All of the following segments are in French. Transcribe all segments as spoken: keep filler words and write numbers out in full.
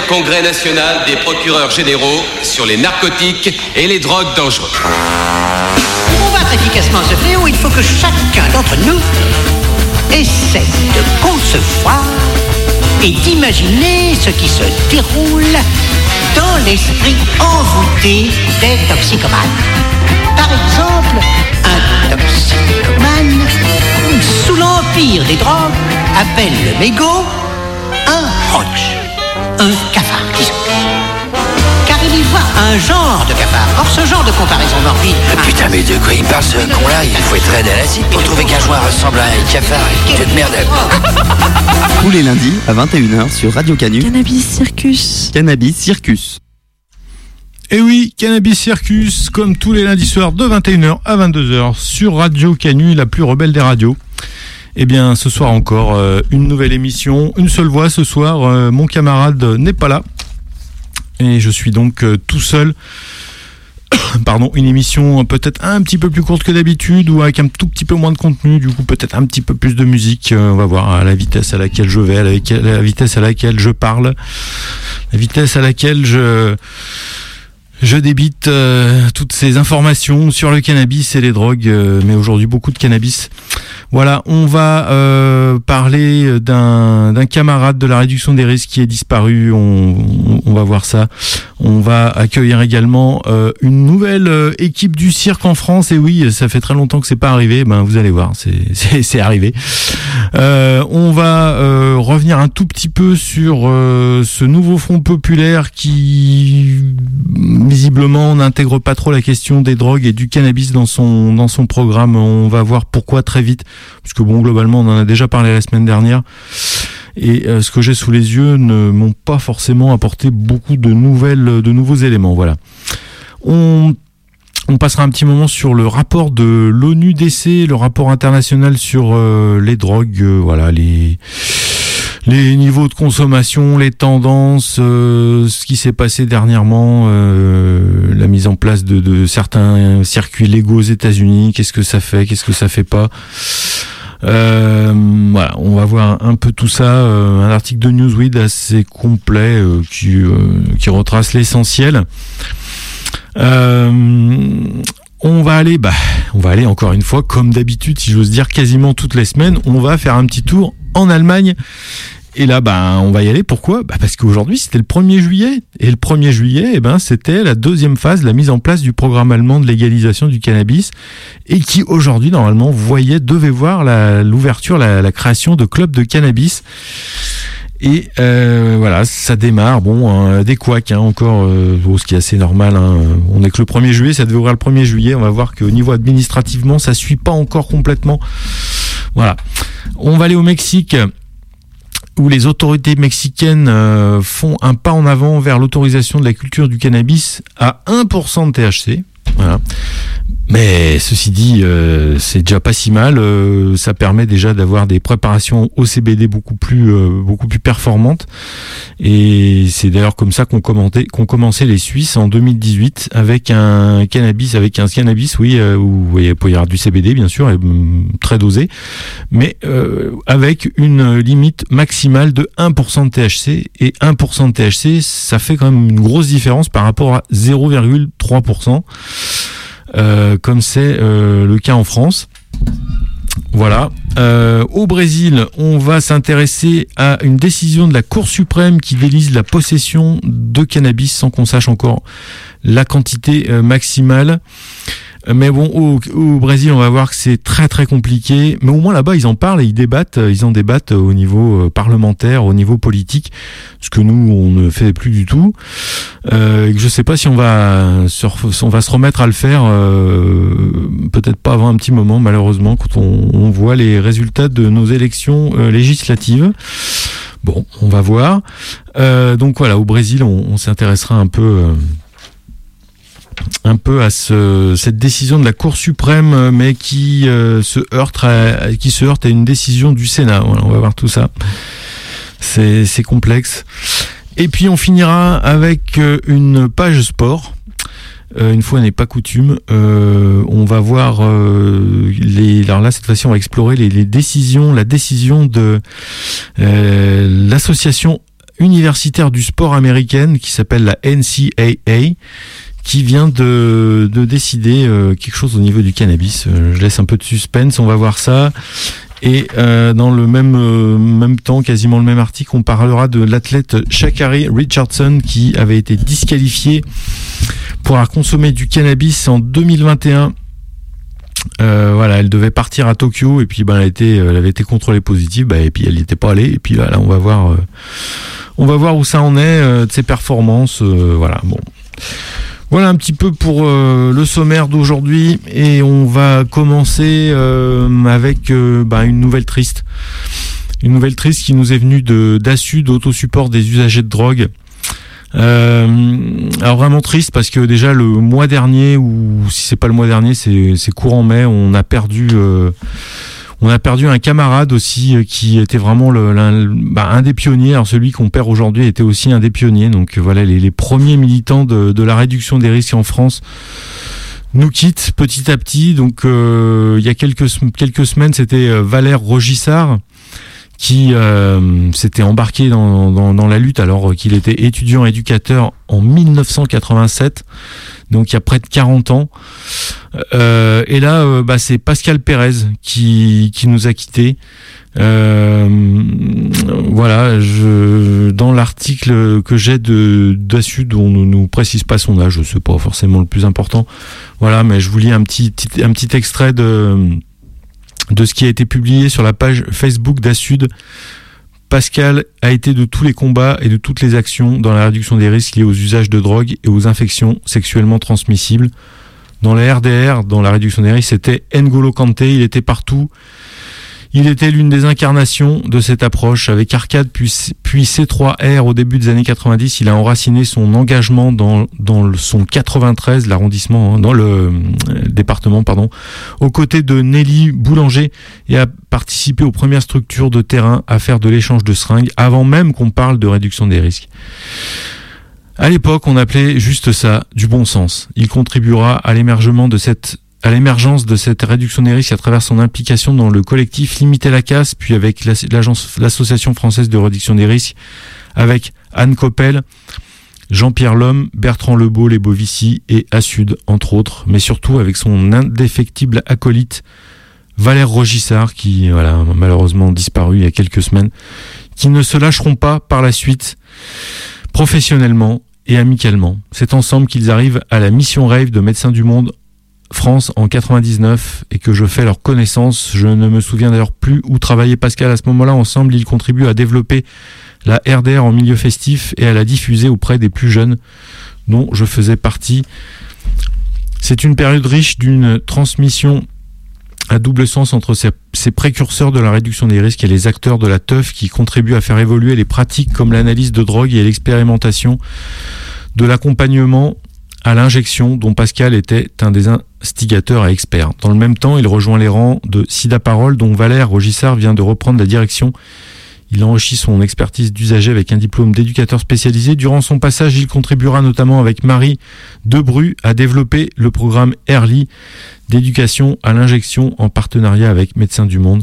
congrès national des procureurs généraux sur les narcotiques et les drogues dangereuses. Pour combattre efficacement ce fléau, il faut que chacun d'entre nous essaie de concevoir et d'imaginer ce qui se déroule dans l'esprit envoûté des toxicomanes. Par exemple, un toxicomane sous l'empire des drogues appelle le mégot un roach, un cafard, disons. Car il y voit un genre de cafard. Or, ce genre de comparaison morbide... Putain, mais de quoi il parle, ce con-là? Il faut être raide à l'acide pour trouver qu'un joint ressemble à un cafard. Tu te merde. Tous les lundis à vingt et une heures sur Radio Canu. Cannabis Circus. Cannabis Circus. Et oui, Cannabis Circus, comme tous les lundis soirs de vingt et une heures à vingt-deux heures sur Radio Canu, la plus rebelle des radios. Eh bien, ce soir encore, euh, une nouvelle émission, une seule voix ce soir. Euh, mon camarade n'est pas là. Et je suis donc euh, tout seul. Pardon, une émission peut-être un petit peu plus courte que d'habitude ou avec un tout petit peu moins de contenu, du coup peut-être un petit peu plus de musique. Euh, on va voir à la vitesse à laquelle je vais, à la, à la vitesse à laquelle je parle, la vitesse à laquelle je... Je débite euh, toutes ces informations sur le cannabis et les drogues, euh, mais aujourd'hui beaucoup de cannabis. Voilà, on va euh, parler d'un, d'un camarade de la réduction des risques qui est disparu, on, on, on va voir ça. On va accueillir également euh, une nouvelle euh, équipe du cirque en France, et oui, ça fait très longtemps que c'est pas arrivé, ben vous allez voir, c'est, c'est, c'est arrivé. Euh, on va euh, revenir un tout petit peu sur euh, ce nouveau front populaire qui... visiblement, on n'intègre pas trop la question des drogues et du cannabis dans son dans son programme. On va voir pourquoi très vite, parce que bon, globalement, on en a déjà parlé la semaine dernière. Et euh, ce que j'ai sous les yeux ne m'ont pas forcément apporté beaucoup de nouvelles, de nouveaux éléments. Voilà. On On passera un petit moment sur le rapport de l'ONU D C, le rapport international sur euh, les drogues, euh, voilà, les les niveaux de consommation, les tendances, euh, ce qui s'est passé dernièrement, euh, la mise en place de, de certains circuits légaux aux États-Unis, qu'est-ce que ça fait, qu'est-ce que ça fait pas. Euh, voilà, on va voir un peu tout ça, euh, un article de Newsweek assez complet euh, qui, euh, qui retrace l'essentiel. Euh, on va aller, bah, on va aller encore une fois, comme d'habitude, si j'ose dire, quasiment toutes les semaines, on va faire un petit tour en Allemagne. Et là, bah, on va y aller. Pourquoi ? Bah, parce qu'aujourd'hui, c'était le premier juillet. Et le premier juillet, eh ben, c'était la deuxième phase, la mise en place du programme allemand de légalisation du cannabis. Et qui, aujourd'hui, normalement, voyait, devait voir la, l'ouverture, la, la création de clubs de cannabis. Et euh, voilà, ça démarre. Bon, hein, des couacs, hein, encore, euh, ce qui est assez normal. Hein. On est que le premier juillet, ça devait ouvrir le premier juillet. On va voir qu'au niveau administrativement, ça suit pas encore complètement. Voilà. On va aller au Mexique, où les autorités mexicaines euh, font un pas en avant vers l'autorisation de la culture du cannabis à un pour cent de T H C. Voilà. Mais ceci dit, euh, c'est déjà pas si mal. Euh, ça permet déjà d'avoir des préparations au C B D beaucoup plus, euh, beaucoup plus performantes. Et c'est d'ailleurs comme ça qu'ont commenté, qu'ont commencé les Suisses en deux mille dix-huit avec un cannabis, avec un cannabis, oui, euh, où il peut y avoir du C B D bien sûr, et, euh, très dosé, mais euh, avec une limite maximale de un pour cent de T H C. Et un pour cent de T H C, ça fait quand même une grosse différence par rapport à zéro virgule trois pour cent. Euh, comme c'est euh, le cas en France. Voilà. Euh, au Brésil, on va s'intéresser à une décision de la Cour suprême qui délise la possession de cannabis sans qu'on sache encore la quantité euh, maximale. Mais bon, au, au Brésil, on va voir que c'est très très compliqué. Mais au moins là-bas, ils en parlent et ils débattent. Ils en débattent au niveau parlementaire, au niveau politique, ce que nous, on ne fait plus du tout. Euh, je sais pas si on va, se, on va se remettre à le faire. Euh, peut-être pas avant un petit moment, malheureusement, quand on, on voit les résultats de nos élections euh, législatives. Bon, on va voir. Euh, donc voilà, au Brésil, on, on s'intéressera un peu. Euh, un peu à ce, cette décision de la Cour suprême, mais qui euh, se heurte à, qui se heurte à une décision du Sénat. Voilà, on va voir tout ça. C'est, c'est complexe. Et puis on finira avec une page sport. Euh, une fois n'est pas coutume, euh, on va voir euh, les. Alors là, cette fois-ci, on va explorer les, les décisions, la décision de euh, l'association universitaire du sport américaine qui s'appelle la N C A A, qui vient de, de décider euh, quelque chose au niveau du cannabis. Euh, je laisse un peu de suspense, on va voir ça. Et euh, dans le même euh, même temps, quasiment le même article, on parlera de l'athlète Sha'Carri Richardson qui avait été disqualifiée pour avoir consommé du cannabis en deux mille vingt et un. Euh, voilà, elle devait partir à Tokyo et puis ben elle a été, elle avait été contrôlée positive, bah, et puis elle n'y était pas allée. Et puis là, là on va voir, euh, on va voir où ça en est euh, de ses performances. Euh, voilà, bon. Voilà un petit peu pour euh, le sommaire d'aujourd'hui et on va commencer euh, avec euh, bah, une nouvelle triste. Une nouvelle triste qui nous est venue de d'Assu, d'autosupport des usagers de drogue. Euh, alors vraiment triste parce que déjà le mois dernier, ou si c'est pas le mois dernier, c'est, c'est courant mai, on a perdu... Euh, On a perdu un camarade aussi euh, qui était vraiment le, le, bah, un des pionniers. Alors celui qu'on perd aujourd'hui était aussi un des pionniers. Donc voilà, les, les premiers militants de, de la réduction des risques en France nous quittent petit à petit. Donc euh, il y a quelques quelques semaines, c'était Valère Rogissard qui euh, s'était embarqué dans, dans, dans la lutte alors qu'il était étudiant éducateur en dix-neuf cent quatre-vingt-sept, donc il y a près de quarante ans. Euh, et là, euh, bah, c'est Pascal Pérez qui, qui nous a quittés. Euh, voilà, je, dans l'article que j'ai de d'Assud, on ne nous précise pas son âge, c'est pas forcément le plus important. Voilà, mais je vous lis un petit, un petit extrait de... de ce qui a été publié sur la page Facebook d'Assud. Pascal a été de tous les combats et de toutes les actions dans la réduction des risques liés aux usages de drogue et aux infections sexuellement transmissibles. Dans la R D R, dans la réduction des risques, c'était N'Golo Kanté, il était partout. Il était l'une des incarnations de cette approche. Avec Arcade puis, puis C trois R au début des années quatre-vingt-dix, il a enraciné son engagement dans, dans le, son quatre-vingt-treize, l'arrondissement, hein, dans le, le département, pardon, aux côtés de Nelly Boulanger, et a participé aux premières structures de terrain à faire de l'échange de seringues avant même qu'on parle de réduction des risques. À l'époque, on appelait juste ça du bon sens. Il contribuera à l'émergement de cette à l'émergence de cette réduction des risques à travers son implication dans le collectif Limiter la casse, puis avec l'agence, l'association française de réduction des risques, avec Anne Coppel, Jean-Pierre Lhomme, Bertrand Lebeau, les Bovici et Assud, entre autres, mais surtout avec son indéfectible acolyte Valère Rogissard, qui voilà malheureusement disparu il y a quelques semaines, qui ne se lâcheront pas par la suite, professionnellement et amicalement. C'est ensemble qu'ils arrivent à la mission rêve de Médecins du Monde France en quatre-vingt-dix-neuf et que je fais leur connaissance. Je ne me souviens d'ailleurs plus où travaillait Pascal à ce moment-là. Ensemble, ils contribuent à développer la R D R en milieu festif et à la diffuser auprès des plus jeunes dont je faisais partie. C'est une période riche d'une transmission à double sens entre ces, ces précurseurs de la réduction des risques et les acteurs de la teuf qui contribuent à faire évoluer les pratiques comme l'analyse de drogue et l'expérimentation de l'accompagnement à l'injection dont Pascal était un des instigateurs et experts. Dans le même temps, il rejoint les rangs de Sida Parole dont Valère Rogissard vient de reprendre la direction. Il enrichit son expertise d'usager avec un diplôme d'éducateur spécialisé. Durant son passage, il contribuera notamment avec Marie Debru à développer le programme Early d'éducation à l'injection en partenariat avec Médecins du Monde.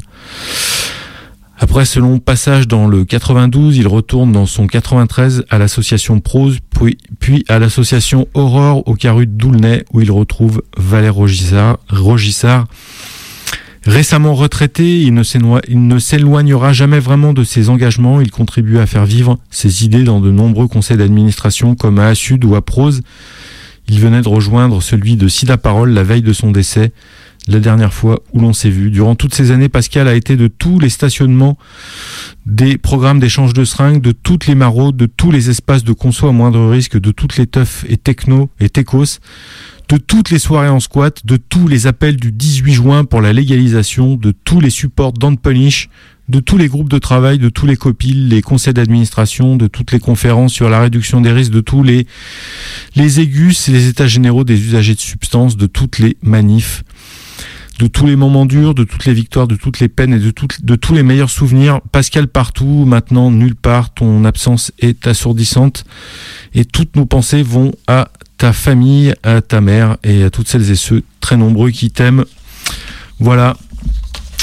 Après ce long passage dans le quatre-vingt-douze, il retourne dans son quatre-vingt-treize à l'association Prose, puis, puis à l'association Aurore au Caru de Doulnay, où il retrouve Valère Rogissard. Rogissard. Récemment retraité, il ne, il ne s'éloignera jamais vraiment de ses engagements. Il contribue à faire vivre ses idées dans de nombreux conseils d'administration comme à Assud ou à Prose. Il venait de rejoindre celui de Sida Parole la veille de son décès, la dernière fois où l'on s'est vu. Durant toutes ces années, Pascal a été de tous les stationnements, des programmes d'échange de seringues, de toutes les maraudes, de tous les espaces de conso à moindre risque, de toutes les teufs et techno et techos, de toutes les soirées en squat, de tous les appels du dix-huit juin pour la légalisation, de tous les supports Don't Punish, de tous les groupes de travail, de tous les copiles, les conseils d'administration, de toutes les conférences sur la réduction des risques, de tous les, les égus, les états généraux des usagers de substances, de toutes les manifs, de tous les moments durs, de toutes les victoires, de toutes les peines et de, toutes, de tous les meilleurs souvenirs. Pascal partout, maintenant nulle part, ton absence est assourdissante et toutes nos pensées vont à ta famille, à ta mère et à toutes celles et ceux très nombreux qui t'aiment. Voilà.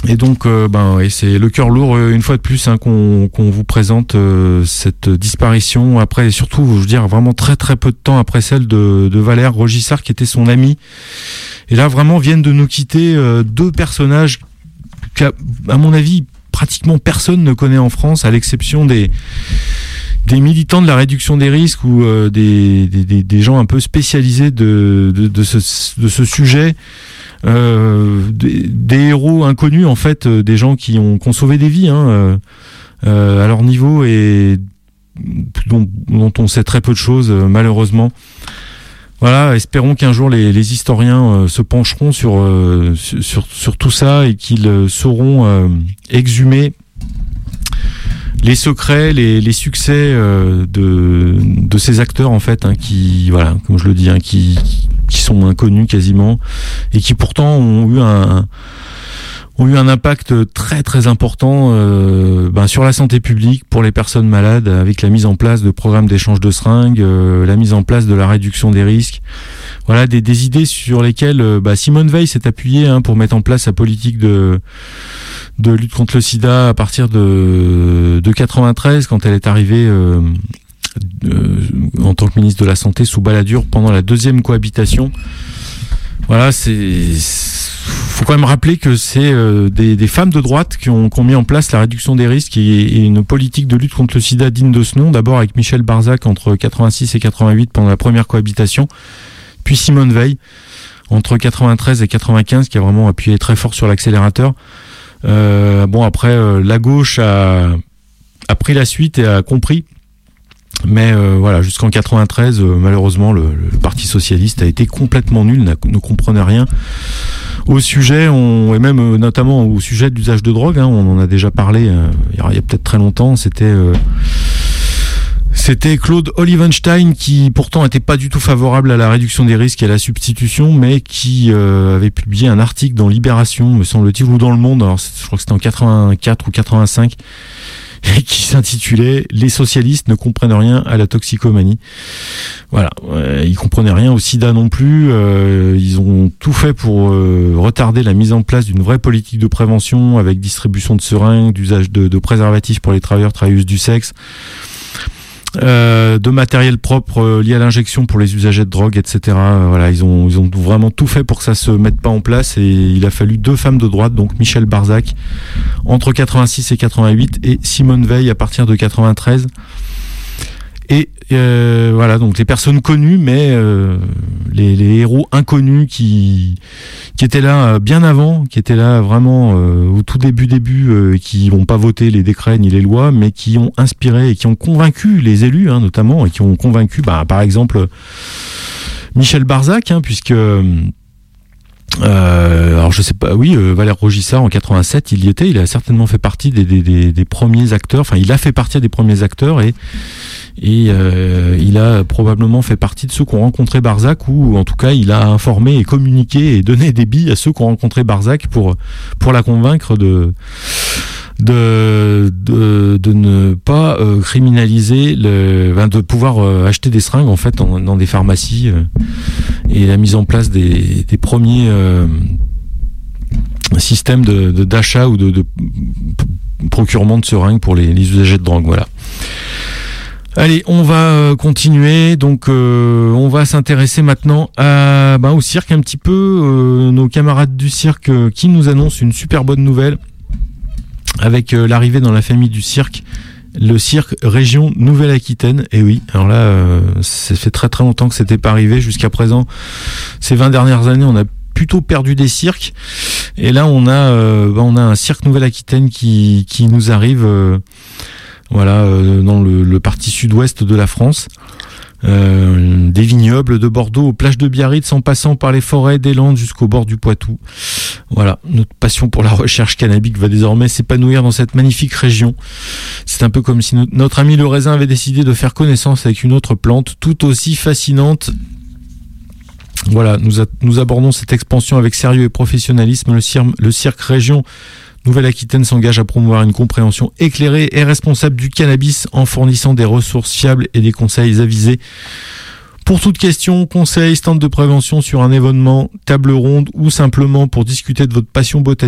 Et donc, euh, ben, et c'est le cœur lourd une fois de plus hein, qu'on, qu'on vous présente euh, cette disparition. Après, et surtout, je veux dire, vraiment très très peu de temps après celle de, de Valère Rogissard, qui était son ami. Et là, vraiment, viennent de nous quitter euh, deux personnages qu'à à mon avis, pratiquement personne ne connaît en France, à l'exception des des militants de la réduction des risques ou euh, des, des des gens un peu spécialisés de de, de ce de ce sujet. Euh, des, des héros inconnus en fait, euh, des gens qui ont, qui ont sauvé des vies hein, euh, euh, à leur niveau et dont, dont on sait très peu de choses euh, malheureusement. Voilà, espérons qu'un jour les, les historiens euh, se pencheront sur, euh, sur sur tout ça et qu'ils euh, sauront euh, exhumer les secrets, les, les succès euh, de de ces acteurs en fait, hein, qui voilà, comme je le dis, hein, qui qui sont inconnus quasiment et qui pourtant ont eu un ont eu un impact très très important euh, ben, sur la santé publique pour les personnes malades, avec la mise en place de programmes d'échange de seringues, euh, la mise en place de la réduction des risques. Voilà des, des idées sur lesquelles euh, bah, Simone Veil s'est appuyée hein, pour mettre en place sa politique de de lutte contre le sida à partir de de quatre-vingt-treize, quand elle est arrivée euh, euh, en tant que ministre de la Santé sous Balladur pendant la deuxième cohabitation. Voilà, c'est faut quand même rappeler que c'est euh, des, des femmes de droite qui ont, qui ont mis en place la réduction des risques et, et une politique de lutte contre le sida digne de ce nom, d'abord avec Michel Barzac entre quatre-vingt-six et quatre-vingt-huit pendant la première cohabitation, puis Simone Veil entre quatre-vingt-treize et quatre-vingt-quinze qui a vraiment appuyé très fort sur l'accélérateur. Euh, bon après euh, la gauche a, a pris la suite et a compris, mais euh, voilà, jusqu'en quatre-vingt-treize euh, malheureusement le, le Parti socialiste a été complètement nul, ne comprenait rien au sujet, on, et même euh, notamment au sujet de l'usage de drogue, hein, on en a déjà parlé euh, il y a, il y a peut-être très longtemps. C'était euh, C'était Claude Olivenstein qui pourtant n'était pas du tout favorable à la réduction des risques et à la substitution, mais qui euh, avait publié un article dans Libération, me semble-t-il, ou dans Le Monde, alors je crois que c'était en quatre-vingt-quatre ou quatre-vingt-cinq, et qui s'intitulait « Les socialistes ne comprennent rien à la toxicomanie ». Voilà, euh, ils comprenaient rien au sida non plus, euh, ils ont tout fait pour euh, retarder la mise en place d'une vraie politique de prévention avec distribution de seringues, d'usage de, de préservatifs pour les travailleurs, travailleuses du sexe, Euh, de matériel propre euh, lié à l'injection pour les usagers de drogue, et cetera. Euh, voilà, ils ont ils ont vraiment tout fait pour que ça se mette pas en place, et il a fallu deux femmes de droite, donc Michel Barzac entre quatre-vingt-six et quatre-vingt-huit et Simone Veil à partir de quatre-vingt-treize. Et euh, voilà, donc les personnes connues, mais euh, les, les héros inconnus qui qui étaient là bien avant, qui étaient là vraiment euh, au tout début début, euh, qui n'ont pas voté les décrets ni les lois, mais qui ont inspiré et qui ont convaincu les élus, hein, notamment, et qui ont convaincu, bah, par exemple, Michel Barzac, hein, puisque Euh, alors je sais pas, oui, euh, Valère Rogissard en quatre-vingt-sept, il y était, il a certainement fait partie des, des, des, des premiers acteurs, enfin il a fait partie des premiers acteurs, et, et euh, il a probablement fait partie de ceux qui ont rencontré Barzac, ou en tout cas il a informé et communiqué et donné des billes à ceux qui ont rencontré Barzac pour, pour la convaincre de... De, de de ne pas euh, criminaliser le, de pouvoir euh, acheter des seringues en fait dans, dans des pharmacies, euh, et la mise en place des, des premiers euh, systèmes de, de d'achat ou de, de procurement de seringues pour les, les usagers de drogue. Voilà. Allez, on va continuer. Donc, euh, on va s'intéresser maintenant à bah, au cirque un petit peu. Euh, nos camarades du cirque euh, qui nous annoncent une super bonne nouvelle. Avec euh, l'arrivée dans la famille du cirque, le cirque région Nouvelle-Aquitaine. Et oui, alors là, euh, ça fait très très longtemps que c'était pas arrivé. Jusqu'à présent, ces vingt dernières années, on a plutôt perdu des cirques. Et là, on a, euh, bah, on a un cirque Nouvelle-Aquitaine qui qui nous arrive, euh, voilà, euh, dans le, le parti sud-ouest de la France. Euh, des vignobles de Bordeaux aux plages de Biarritz, en passant par les forêts des Landes jusqu'au bord du Poitou. Voilà, notre passion pour la recherche cannabique va désormais s'épanouir dans cette magnifique région. C'est un peu comme si no- notre ami le raisin avait décidé de faire connaissance avec une autre plante tout aussi fascinante. Voilà, nous, a- nous abordons cette expansion avec sérieux et professionnalisme. Le, cir- le cirque région Nouvelle-Aquitaine s'engage à promouvoir une compréhension éclairée et responsable du cannabis en fournissant des ressources fiables et des conseils avisés. Pour toute question, conseils, stand de prévention sur un événement, table ronde ou simplement pour discuter de votre passion botanique,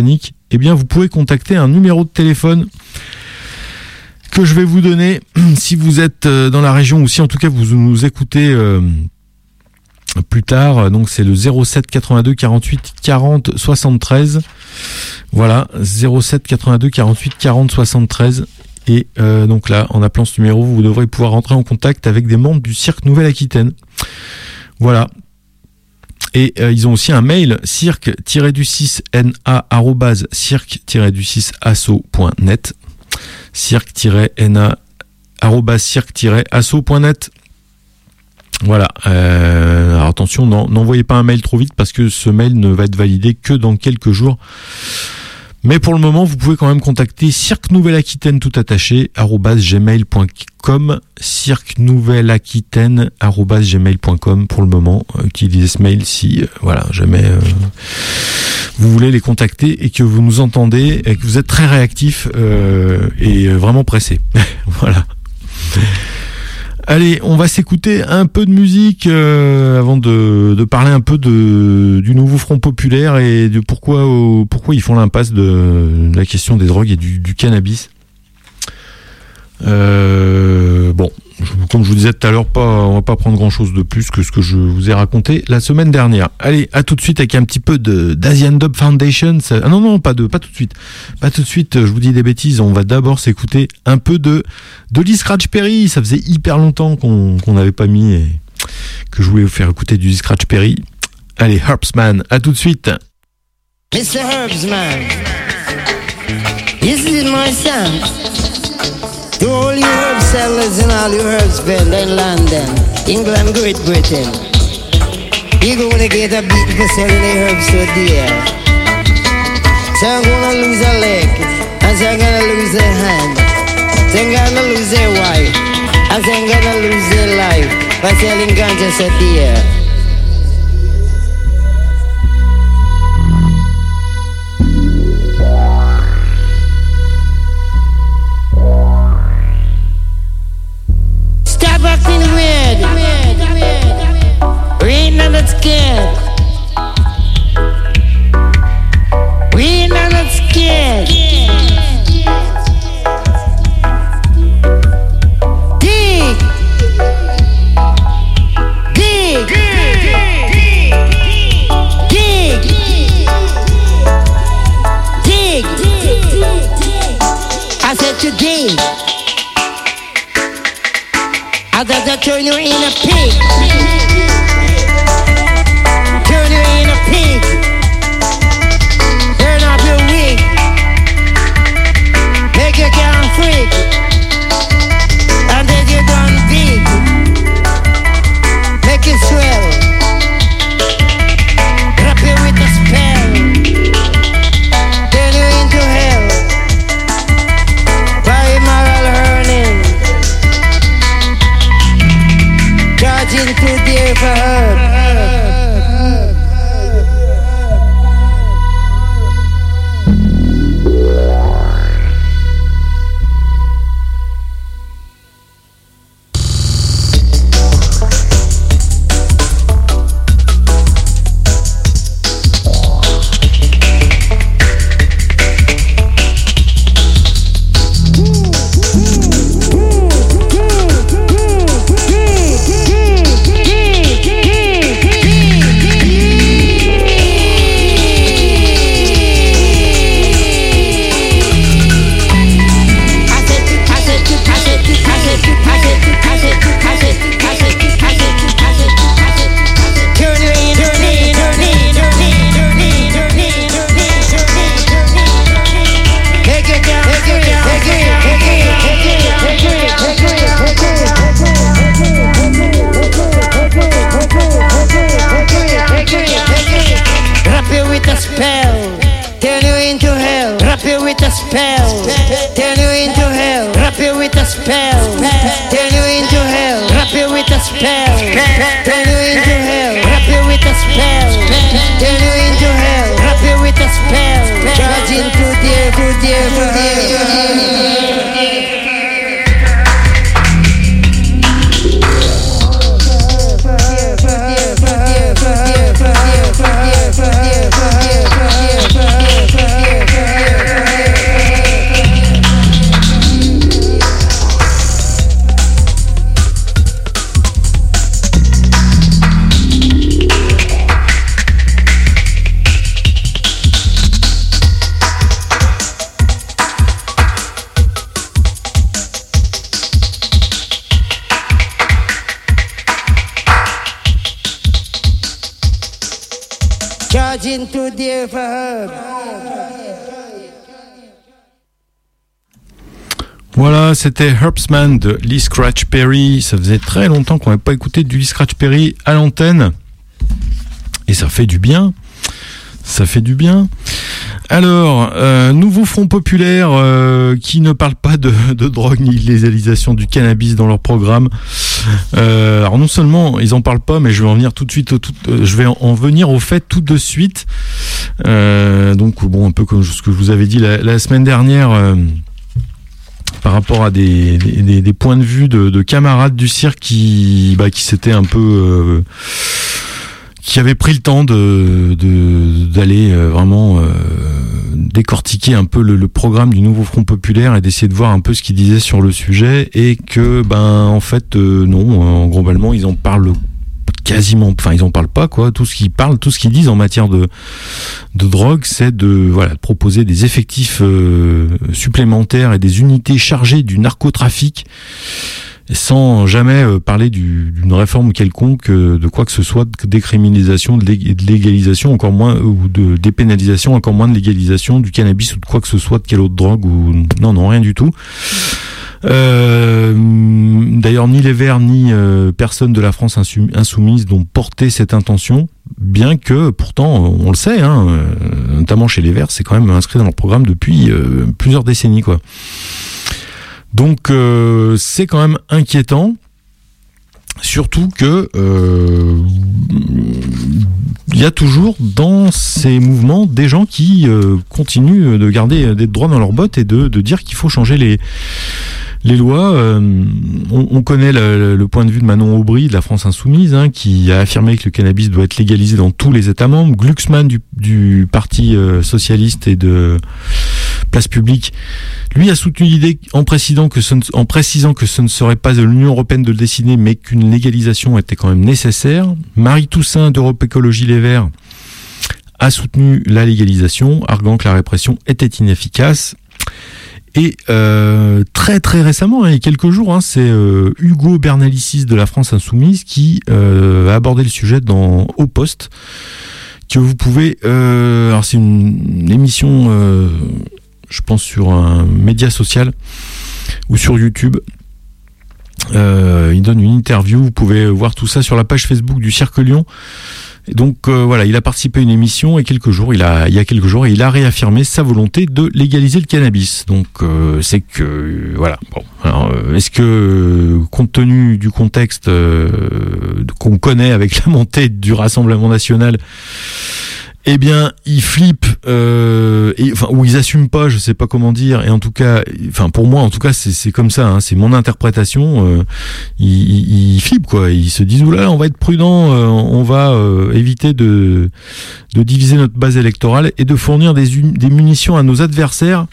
eh bien, vous pouvez contacter un numéro de téléphone que je vais vous donner si vous êtes dans la région ou si en tout cas vous nous écoutez euh, plus tard. Donc c'est le zéro sept quatre-vingt-deux quarante-huit quarante soixante-treize. Voilà, zéro sept quatre-vingt-deux quarante-huit quarante soixante-treize. Et euh, donc là, en appelant ce numéro, vous devrez pouvoir rentrer en contact avec des membres du Cirque Nouvelle-Aquitaine. Voilà. Et euh, ils ont aussi un mail, cirque du six n a arobase cirque du six asso point net. cirque-n a arobase cirque-asso point net. Voilà. Euh, alors attention, n'envoyez pas un mail trop vite parce que ce mail ne va être validé que dans quelques jours. Mais pour le moment, vous pouvez quand même contacter Cirque Nouvelle-Aquitaine tout attaché arobase gmail point com, cirque nouvelle aquitaine arobase gmail point com pour le moment. Euh, utilisez ce mail si euh, voilà jamais euh, vous voulez les contacter et que vous nous entendez et que vous êtes très réactif euh, et vraiment pressé. Voilà. Allez, on va s'écouter un peu de musique euh, avant de, de parler un peu de, du nouveau Front Populaire et de pourquoi, euh, pourquoi ils font l'impasse de, de la question des drogues et du, du cannabis. Euh, bon, comme je vous disais tout à l'heure, pas, on va pas prendre grand chose de plus que ce que je vous ai raconté la semaine dernière. Allez, à tout de suite avec un petit peu de d'Asian Dub Foundation. Ça, ah non, non, pas de, pas tout de suite. Pas tout de suite, je vous dis des bêtises. On va d'abord s'écouter un peu de, de Lee Scratch Perry. Ça faisait hyper longtemps qu'on, qu'on n'avait pas mis et que je voulais vous faire écouter du Lee Scratch Perry. Allez, Herbsman, à tout de suite. mister Herbsman, this is my son. To all you herb sellers and all you herbs spend in London, England, Great Britain, you're gonna get a beat for selling the herbs so dear. So I'm gonna lose a leg, and so I'm gonna lose a hand, so I'm gonna lose a wife, and so I'm gonna lose a life by selling ganja so dear. Stop acting weird. We ain't not scared. We ain't not scared. Dig. Dig. Dig. Dig. I said to dig. I got to turn you in a pig. Turn you in a pig. Turn off your wig. Make you count freak. And then you done big. Make it swell. Wrap you with a spell. Turn you into hell. By moral earning. Charging too dear for her. lodging too dear for herb. Voilà, c'était Herbsman de Lee Scratch Perry. Ça faisait très longtemps qu'on n'avait pas écouté du Lee Scratch Perry à l'antenne. Et ça fait du bien. Ça fait du bien. Alors, euh, nouveau Front populaire euh, qui ne parle pas de, de drogue ni de légalisation du cannabis dans leur programme. Euh, alors non seulement ils en parlent pas, mais je vais en venir tout de suite. Au, tout, euh, je vais en, en venir au fait tout de suite. Euh, donc bon, un peu comme ce que je vous avais dit la, la semaine dernière. Euh, par rapport à des, des, des points de vue de, de camarades du cirque qui, bah, qui s'étaient un peu... Euh, qui avaient pris le temps de, de, d'aller euh, vraiment euh, décortiquer un peu le, le programme du nouveau Front populaire et d'essayer de voir un peu ce qu'ils disaient sur le sujet, et que, ben, en fait, euh, non, euh, globalement, ils en parlent quasiment, enfin ils en parlent pas quoi. Tout ce qu'ils parlent, tout ce qu'ils disent en matière de de drogue, c'est de voilà de proposer des effectifs euh, supplémentaires et des unités chargées du narcotrafic, sans jamais euh, parler du, d'une réforme quelconque, euh, de quoi que ce soit, de décriminalisation, de, lég- de légalisation, encore moins, ou de dépénalisation, encore moins de légalisation du cannabis ou de quoi que ce soit, de quelle autre drogue, ou non non rien du tout. Euh, d'ailleurs, ni les Verts ni euh, personne de la France insoumise n'ont porté cette intention, bien que pourtant, on le sait, hein, euh, notamment chez les Verts, c'est quand même inscrit dans leur programme depuis euh, plusieurs décennies, quoi. Donc, euh, c'est quand même inquiétant. Surtout que euh, il y a toujours dans ces mouvements des gens qui euh, continuent de garder des droits dans leurs bottes et de, de dire qu'il faut changer les les lois. Euh, on, on connaît le, le point de vue de Manon Aubry de la France Insoumise, hein, qui a affirmé que le cannabis doit être légalisé dans tous les États membres. Glucksmann du, du Parti euh, socialiste et de Place Publique, lui a soutenu l'idée en précisant que ce ne, en précisant que ce ne serait pas de l'Union européenne de le décider, mais qu'une légalisation était quand même nécessaire. Marie Toussaint d'Europe Écologie Les Verts a soutenu la légalisation, arguant que la répression était inefficace. Et euh, très très récemment, hein, il y a quelques jours, hein, c'est euh, Hugo Bernalicis de la France Insoumise qui euh, a abordé le sujet dans Au Poste, que vous pouvez... Euh, alors c'est une, une émission, euh, je pense, sur un média social ou sur YouTube. Euh, il donne une interview, vous pouvez voir tout ça sur la page Facebook du Cirque Lyon. Et donc euh, voilà, il a participé à une émission et quelques jours, il a, il y a quelques jours, il a réaffirmé sa volonté de légaliser le cannabis. Donc euh, c'est que euh, voilà. Bon, alors, est-ce que compte tenu du contexte euh, qu'on connaît avec la montée du Rassemblement national, eh bien, ils flippent, euh, et, enfin, ou ils assument pas, je sais pas comment dire, et en tout cas, enfin, pour moi, en tout cas, c'est, c'est comme ça, hein, c'est mon interprétation, euh, ils, ils, ils flippent, quoi, ils se disent, oula, on va être prudent, euh, on va euh, éviter de, de diviser notre base électorale et de fournir des, des munitions à nos adversaires.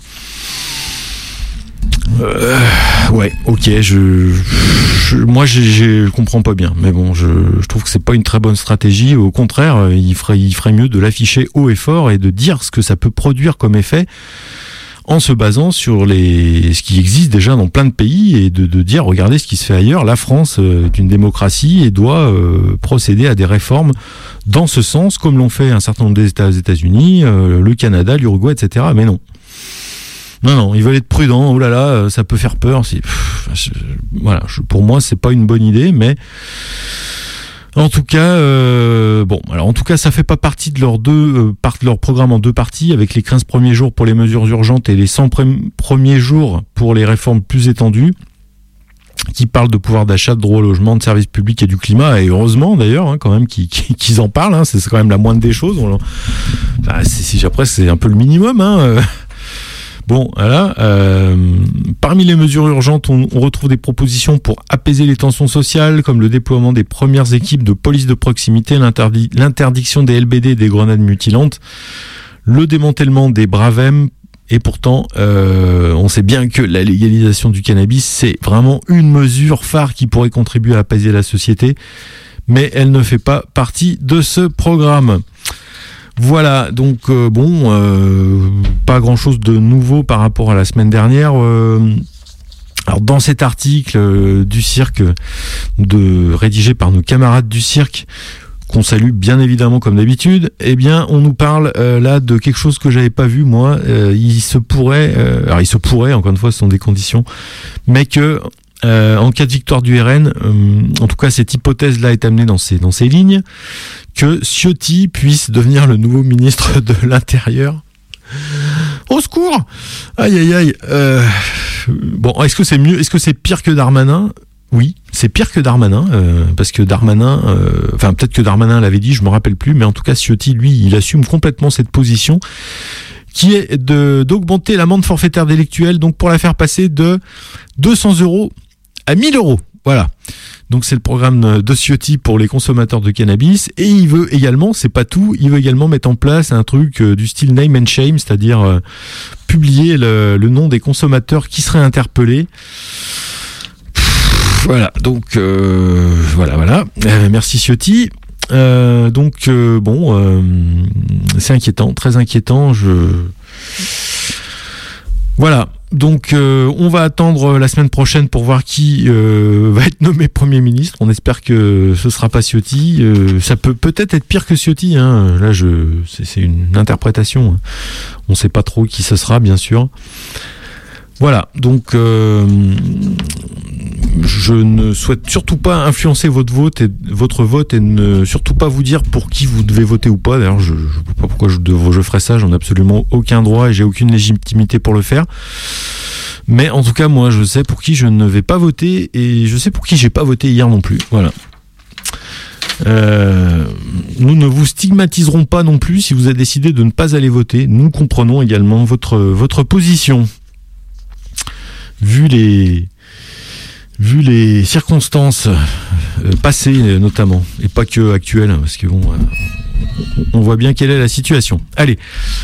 Euh, ouais, ok, je, je moi je, je comprends pas bien, mais bon, je, je trouve que c'est pas une très bonne stratégie. Au contraire, il ferait, il ferait mieux de l'afficher haut et fort et de dire ce que ça peut produire comme effet, en se basant sur les, ce qui existe déjà dans plein de pays, et de, de dire, regardez ce qui se fait ailleurs. La France est une démocratie et doit euh, procéder à des réformes dans ce sens, comme l'ont fait un certain nombre des États, les États-Unis, euh, le Canada, l'Uruguay, et cetera. Mais non. Non, non, ils veulent être prudents. Oh là là, ça peut faire peur. C'est, pff, je, voilà, je, pour moi, c'est pas une bonne idée, mais en tout cas, euh, bon, alors en tout cas, ça fait pas partie de leurs deux, euh, part de leur programme en deux parties, avec les quinze premiers jours pour les mesures urgentes et les cent premiers jours pour les réformes plus étendues, qui parlent de pouvoir d'achat, de droit au logement, de services publics et du climat. Et heureusement d'ailleurs, hein, quand même, qu'ils, qu'ils en parlent. Hein, c'est quand même la moindre des choses. On, enfin, c'est, c'est, après, c'est un peu le minimum. Hein, euh. Bon, voilà. Euh, parmi les mesures urgentes, on, on retrouve des propositions pour apaiser les tensions sociales, comme le déploiement des premières équipes de police de proximité, l'interdi- l'interdiction des L B D et des grenades mutilantes, le démantèlement des Bravem. Et pourtant, euh, on sait bien que la légalisation du cannabis, c'est vraiment une mesure phare qui pourrait contribuer à apaiser la société, mais elle ne fait pas partie de ce programme. Voilà, donc euh, bon, euh, pas grand-chose de nouveau par rapport à la semaine dernière. Euh, alors dans cet article euh, du cirque, de rédigé par nos camarades du cirque, qu'on salue bien évidemment comme d'habitude, eh bien on nous parle euh, là de quelque chose que j'avais pas vu moi. Euh, il se pourrait, euh, alors il se pourrait, encore une fois ce sont des conditions, mais que euh, en cas de victoire du R N, euh, en tout cas cette hypothèse là est amenée dans ces dans ces lignes, que Ciotti puisse devenir le nouveau ministre de l'Intérieur. Au secours! Aïe aïe aïe. Euh, bon, est-ce que c'est mieux, est-ce que c'est pire que Darmanin? Oui, c'est pire que Darmanin, euh, parce que Darmanin, euh, enfin peut-être que Darmanin l'avait dit, je me rappelle plus, mais en tout cas Ciotti, lui, il assume complètement cette position, qui est de d'augmenter l'amende forfaitaire délictuelle, donc pour la faire passer de deux cents euros à mille euros. Voilà. Donc c'est le programme de Ciotti pour les consommateurs de cannabis, et il veut également, c'est pas tout, il veut également mettre en place un truc euh, du style name and shame, c'est-à-dire euh, publier le, le nom des consommateurs qui seraient interpellés. Pff, voilà, donc euh, voilà, voilà. Euh, merci Ciotti. Euh, donc euh, bon, euh, c'est inquiétant, très inquiétant. Je voilà. Donc euh, on va attendre la semaine prochaine pour voir qui euh, va être nommé Premier ministre. On espère que ce sera pas Ciotti. Euh, ça peut peut-être être pire que Ciotti. Hein. Là, je, c'est, c'est une interprétation. On ne sait pas trop qui ce sera, bien sûr. Voilà. Donc euh, je ne souhaite surtout pas influencer votre vote et votre vote et ne surtout pas vous dire pour qui vous devez voter ou pas. D'ailleurs, je ne sais pas pourquoi je, je ferais ça. J'en ai absolument aucun droit et j'ai aucune légitimité pour le faire. Mais en tout cas, moi, je sais pour qui je ne vais pas voter et je sais pour qui j'ai pas voté hier non plus. Voilà. Euh, nous ne vous stigmatiserons pas non plus si vous avez décidé de ne pas aller voter. Nous comprenons également votre votre position. Vu les vu les circonstances euh, passées notamment et pas que actuelles, parce que bon, euh, on voit bien quelle est la situation. Allez.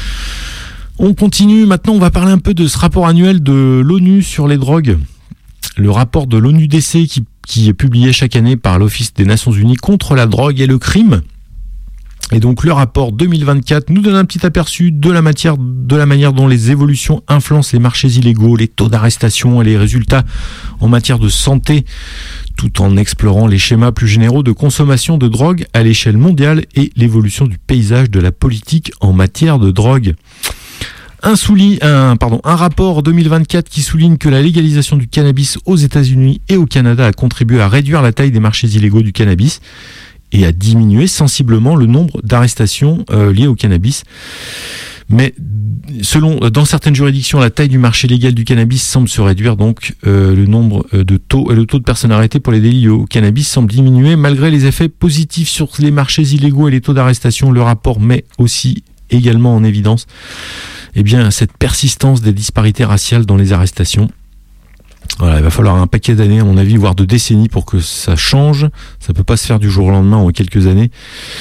On continue, maintenant on va parler un peu de ce rapport annuel de l'ONU sur les drogues. Le rapport de l'O N U D C qui, qui est publié chaque année par l'Office des Nations Unies contre la drogue et le crime. Et donc le rapport deux mille vingt-quatre nous donne un petit aperçu de la matière, de la manière dont les évolutions influencent les marchés illégaux, les taux d'arrestation et les résultats en matière de santé, tout en explorant les schémas plus généraux de consommation de drogue à l'échelle mondiale et l'évolution du paysage de la politique en matière de drogue. Un, souli, un, pardon, un rapport deux mille vingt-quatre qui souligne que la légalisation du cannabis aux États-Unis et au Canada a contribué à réduire la taille des marchés illégaux du cannabis et à diminuer sensiblement le nombre d'arrestations euh, liées au cannabis. Mais selon, dans certaines juridictions, la taille du marché légal du cannabis semble se réduire, donc euh, le nombre de taux et le taux de personnes arrêtées pour les délits au cannabis semble diminuer malgré les effets positifs sur les marchés illégaux et les taux d'arrestation. Le rapport met aussi également en évidence eh bien, cette persistance des disparités raciales dans les arrestations. Voilà, il va falloir un paquet d'années, à mon avis, voire de décennies pour que ça change. Ça peut pas se faire du jour au lendemain en quelques années.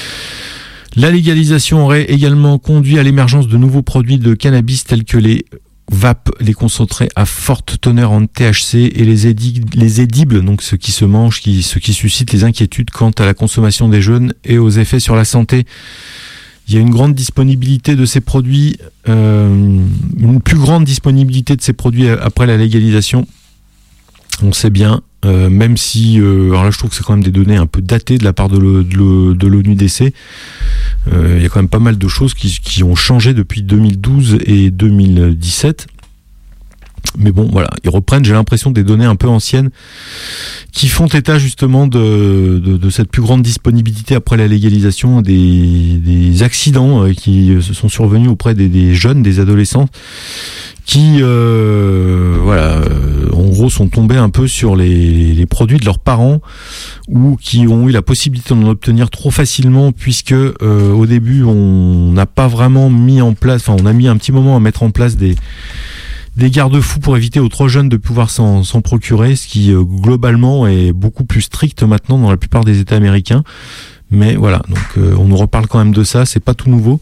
La légalisation aurait également conduit à l'émergence de nouveaux produits de cannabis tels que les vapes, les concentrés à forte teneur en T H C et les, édi- les édibles, donc ceux qui se mangent, qui, ceux qui suscitent les inquiétudes quant à la consommation des jeunes et aux effets sur la santé. Il y a une grande disponibilité de ces produits, euh, une plus grande disponibilité de ces produits après la légalisation. On sait bien, euh, même si, euh, alors là je trouve que c'est quand même des données un peu datées de la part de, le, de, le, de l'O N U D C. Euh, il y a quand même pas mal de choses qui, qui ont changé depuis deux mille douze et deux mille dix-sept. Mais bon, voilà, ils reprennent, j'ai l'impression, des données un peu anciennes qui font état justement de, de, de cette plus grande disponibilité après la légalisation, des, des accidents qui se sont survenus auprès des, des jeunes, des adolescents, qui, euh, voilà, en gros, sont tombés un peu sur les, les produits de leurs parents ou qui ont eu la possibilité d'en obtenir trop facilement, puisque euh, au début, on n'a pas vraiment mis en place, enfin, on a mis un petit moment à mettre en place des des garde-fous pour éviter aux trop jeunes de pouvoir s'en, s'en procurer, ce qui euh, globalement est beaucoup plus strict maintenant dans la plupart des États américains. Mais voilà, donc euh, on nous reparle quand même de ça, c'est pas tout nouveau.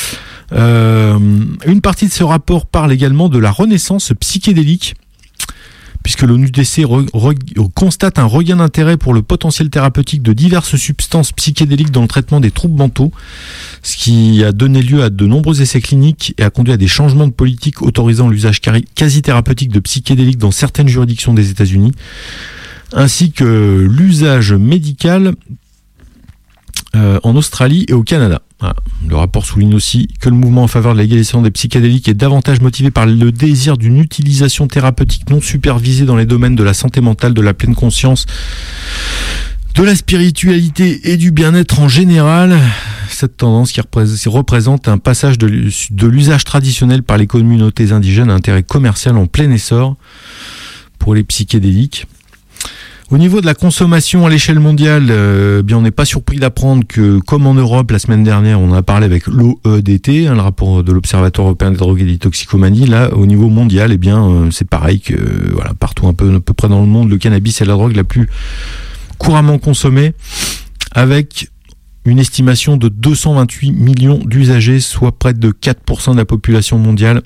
Euh, une partie de ce rapport parle également de la renaissance psychédélique, puisque l'O N U D C re, re, constate un regain d'intérêt pour le potentiel thérapeutique de diverses substances psychédéliques dans le traitement des troubles mentaux, ce qui a donné lieu à de nombreux essais cliniques et a conduit à des changements de politique autorisant l'usage quasi-thérapeutique de psychédéliques dans certaines juridictions des États-Unis, ainsi que l'usage médical euh, en Australie et au Canada. Voilà. Le rapport souligne aussi que le mouvement en faveur de la légalisation des psychédéliques est davantage motivé par le désir d'une utilisation thérapeutique non supervisée dans les domaines de la santé mentale, de la pleine conscience, de la spiritualité et du bien-être en général. Cette tendance qui représente un passage de, de l'usage traditionnel par les communautés indigènes à un intérêt commercial en plein essor pour les psychédéliques. Au niveau de la consommation à l'échelle mondiale, euh, bien on n'est pas surpris d'apprendre que, comme en Europe la semaine dernière, on en a parlé avec l'O E D T, hein, le rapport de l'Observatoire européen des drogues et des toxicomanies. Là, au niveau mondial, eh bien, euh, c'est pareil que euh, voilà, partout un peu, à peu près dans le monde, le cannabis est la drogue la plus couramment consommée, avec une estimation de deux cent vingt-huit millions d'usagers, soit près de quatre pour cent de la population mondiale.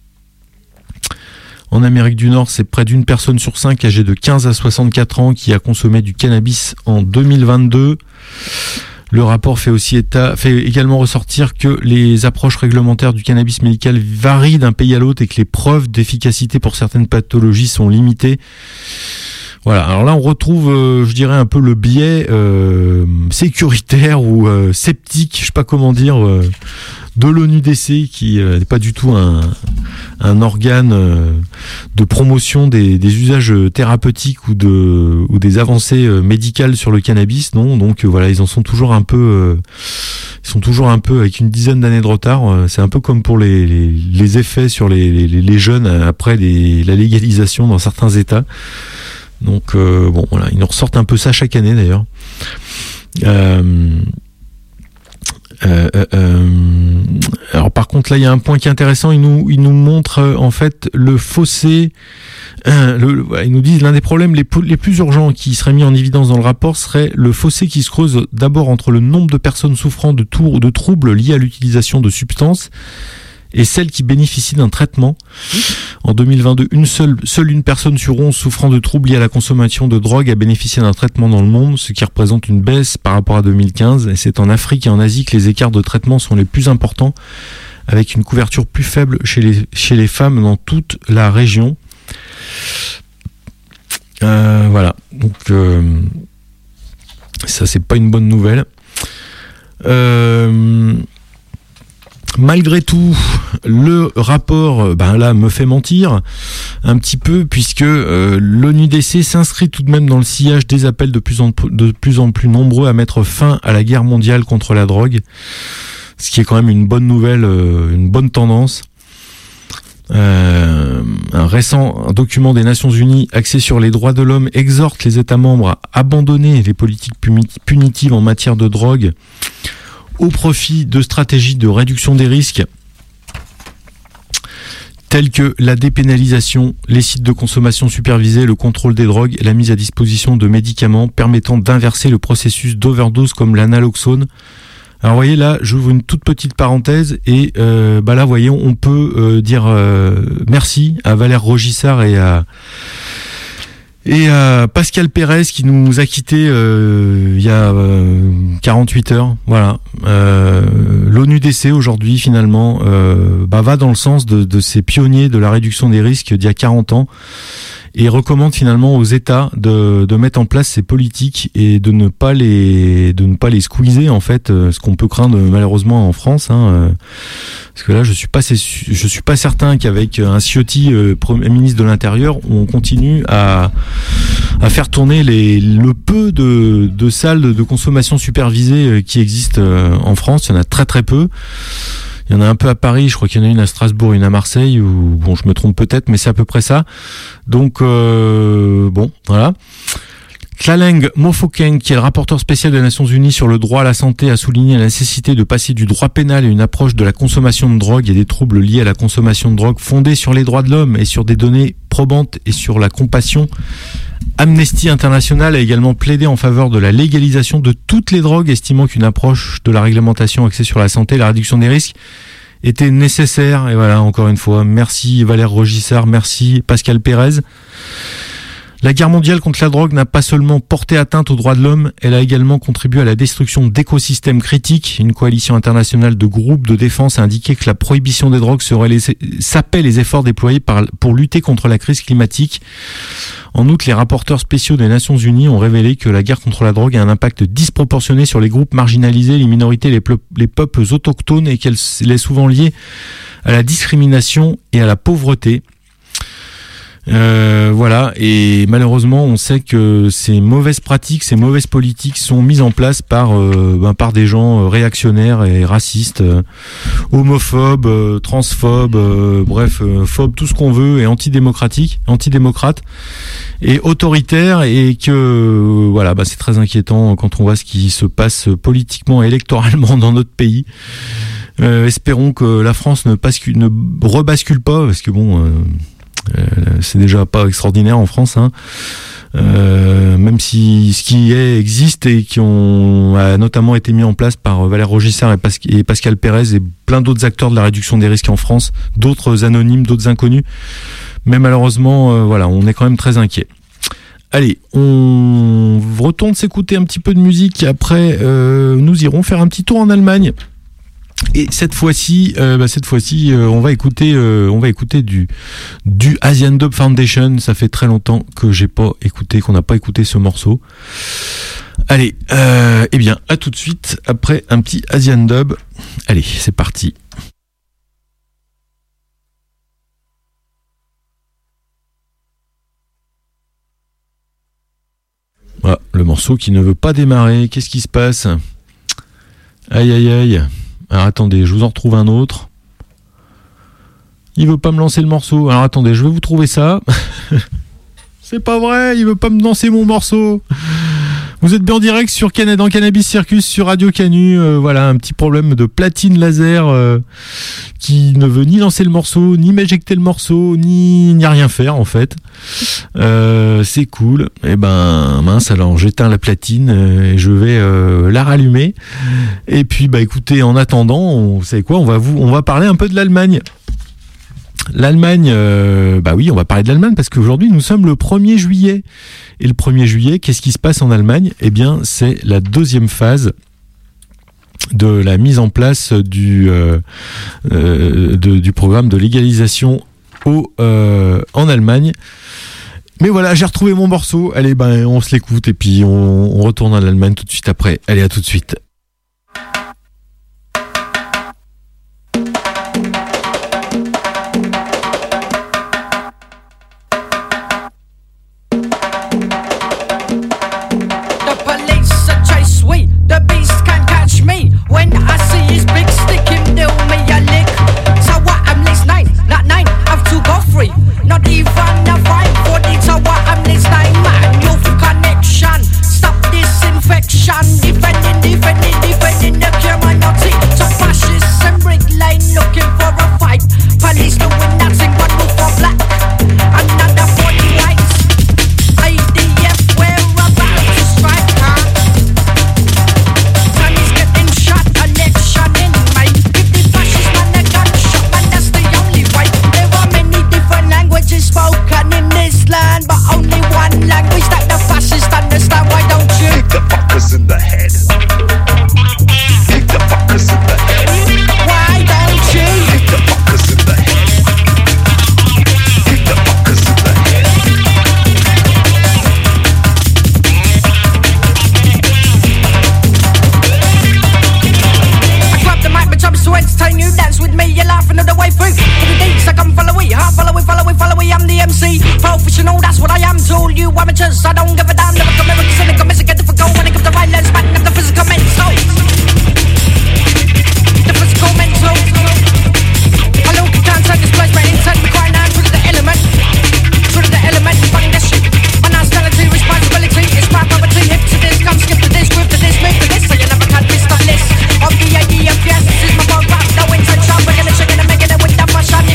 En Amérique du Nord, c'est près d'une personne sur cinq âgée de quinze à soixante-quatre ans qui a consommé du cannabis en deux mille vingt-deux. Le rapport fait aussi état, fait également ressortir que les approches réglementaires du cannabis médical varient d'un pays à l'autre et que les preuves d'efficacité pour certaines pathologies sont limitées. Voilà, alors là on retrouve, euh, je dirais, un peu le biais euh, sécuritaire ou euh, sceptique, je sais pas comment dire, euh, de l'O N U D C, qui n'est euh, pas du tout un, un organe euh, de promotion des, des usages thérapeutiques ou, de, ou des avancées euh, médicales sur le cannabis, non. Donc euh, voilà, ils en sont toujours un peu, euh, ils sont toujours un peu avec une dizaine d'années de retard. Euh, c'est un peu comme pour les, les, les effets sur les, les, les jeunes après les, la légalisation dans certains États. Donc euh, bon voilà, ils nous ressortent un peu ça chaque année d'ailleurs. Euh, euh, euh, alors par contre là il y a un point qui est intéressant, ils nous ils nous montrent euh, en fait le fossé. Euh, le, le, ils nous disent l'un des problèmes les, les plus urgents qui serait mis en évidence dans le rapport serait le fossé qui se creuse d'abord entre le nombre de personnes souffrant de tours de troubles liés à l'utilisation de substances et celles qui bénéficient d'un traitement. En deux mille vingt-deux, une seule, seule une personne sur onze souffrant de troubles liés à la consommation de drogue a bénéficié d'un traitement dans le monde, ce qui représente une baisse par rapport à deux mille quinze. Et c'est en Afrique et en Asie que les écarts de traitement sont les plus importants, avec une couverture plus faible chez les, chez les femmes dans toute la région. Euh, voilà. Donc, euh, ça, c'est pas une bonne nouvelle. Euh... Malgré tout, le rapport, ben là, me fait mentir un petit peu, puisque euh, l'O N U D C s'inscrit tout de même dans le sillage des appels de plus en, de plus en plus nombreux à mettre fin à la guerre mondiale contre la drogue, ce qui est quand même une bonne nouvelle, euh, une bonne tendance. Euh, un récent document des Nations Unies axé sur les droits de l'homme exhorte les États membres à abandonner les politiques punitives en matière de drogue au profit de stratégies de réduction des risques telles que la dépénalisation, les sites de consommation supervisés, le contrôle des drogues et la mise à disposition de médicaments permettant d'inverser le processus d'overdose comme l'analoxone. Alors vous voyez là, j'ouvre une toute petite parenthèse et euh, bah là vous voyez on peut euh, dire euh, merci à Valère Rogissard et à Et euh, Pascal Pérez qui nous a quittés euh, il y a euh, quarante-huit heures. Voilà. Euh, L'O N U D C aujourd'hui finalement euh, bah, va dans le sens de, de ces pionniers de la réduction des risques d'il y a quarante ans et recommande finalement aux États de, de mettre en place ces politiques et de ne pas les de ne pas les squeezer en fait, ce qu'on peut craindre malheureusement en France. Hein, parce que là je suis pas je suis pas certain qu'avec un Ciotti euh, Premier ministre de l'Intérieur on continue à à faire tourner les le peu de de salles de consommation supervisée qui existent en France. Il y en a très très peu. Il y en a un peu à Paris, je crois qu'il y en a une à Strasbourg, une à Marseille, ou bon, je me trompe peut-être, mais c'est à peu près ça. Donc, euh, bon, voilà. Tlaleng Mofokeng, qui est le rapporteur spécial des Nations Unies sur le droit à la santé, a souligné la nécessité de passer du droit pénal à une approche de la consommation de drogue et des troubles liés à la consommation de drogue fondée sur les droits de l'homme et sur des données probantes et sur la compassion. Amnesty International a également plaidé en faveur de la légalisation de toutes les drogues, estimant qu'une approche de la réglementation axée sur la santé et la réduction des risques était nécessaire. Et voilà, encore une fois, merci Valère Rogissard, merci Pascal Pérez. La guerre mondiale contre la drogue n'a pas seulement porté atteinte aux droits de l'homme, elle a également contribué à la destruction d'écosystèmes critiques. Une coalition internationale de groupes de défense a indiqué que la prohibition des drogues serait les, sapait les efforts déployés par, pour lutter contre la crise climatique. En outre, les rapporteurs spéciaux des Nations Unies ont révélé que la guerre contre la drogue a un impact disproportionné sur les groupes marginalisés, les minorités, les, ple- les peuples autochtones et qu'elle est souvent liée à la discrimination et à la pauvreté. Euh, voilà, et malheureusement on sait que ces mauvaises pratiques, ces mauvaises politiques sont mises en place par euh, ben, par des gens réactionnaires et racistes, euh, homophobes, euh, transphobes, euh, bref, euh, phobes, tout ce qu'on veut, et antidémocratiques, antidémocrates et autoritaires, et que euh, voilà, bah, c'est très inquiétant quand on voit ce qui se passe politiquement et électoralement dans notre pays. Euh, espérons que la France ne, bascule, ne rebascule pas, parce que bon... Euh, Euh, c'est déjà pas extraordinaire en France, hein. Euh, même si ce qui est existe et qui ont a notamment été mis en place par Valère Rogissard et, Pas- et Pascal Pérez et plein d'autres acteurs de la réduction des risques en France, d'autres anonymes, d'autres inconnus. Mais malheureusement, euh, voilà, on est quand même très inquiet. Allez, on retourne s'écouter un petit peu de musique. Après, euh, nous irons faire un petit tour en Allemagne. Et cette fois-ci, euh, bah cette fois-ci, euh, on va écouter, euh, on va écouter du du Asian Dub Foundation. Ça fait très longtemps que j'ai pas écouté, qu'on n'a pas écouté ce morceau. Allez, euh, eh bien, à tout de suite après un petit Asian Dub. Allez, c'est parti. Voilà, le morceau qui ne veut pas démarrer. Qu'est-ce qui se passe ? Aïe aïe aïe. Alors attendez, je vous en retrouve un autre. Il veut pas me lancer le morceau. Alors attendez, je vais vous trouver ça. C'est pas vrai, il veut pas me lancer mon morceau. Vous êtes bien en direct sur Canada, dans Cannabis Circus sur Radio Canu. Euh, voilà, un petit problème de platine laser euh, qui ne veut ni lancer le morceau, ni m'éjecter le morceau, ni, ni rien faire en fait. Euh, c'est cool. Et ben mince, alors j'éteins la platine euh, et je vais euh, la rallumer. Et puis bah écoutez, en attendant, on, vous savez quoi, on va vous, on va parler un peu de l'Allemagne. L'Allemagne, euh, bah oui, on va parler de l'Allemagne parce qu'aujourd'hui nous sommes le premier juillet. Et le premier juillet, qu'est-ce qui se passe en Allemagne ? Eh bien, c'est la deuxième phase de la mise en place du euh, euh, de, du programme de légalisation au euh, en Allemagne. Mais voilà, j'ai retrouvé mon morceau. Allez, ben on se l'écoute et puis on, on retourne en Allemagne tout de suite après. Allez, à tout de suite.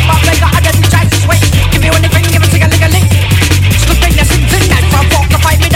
Fight me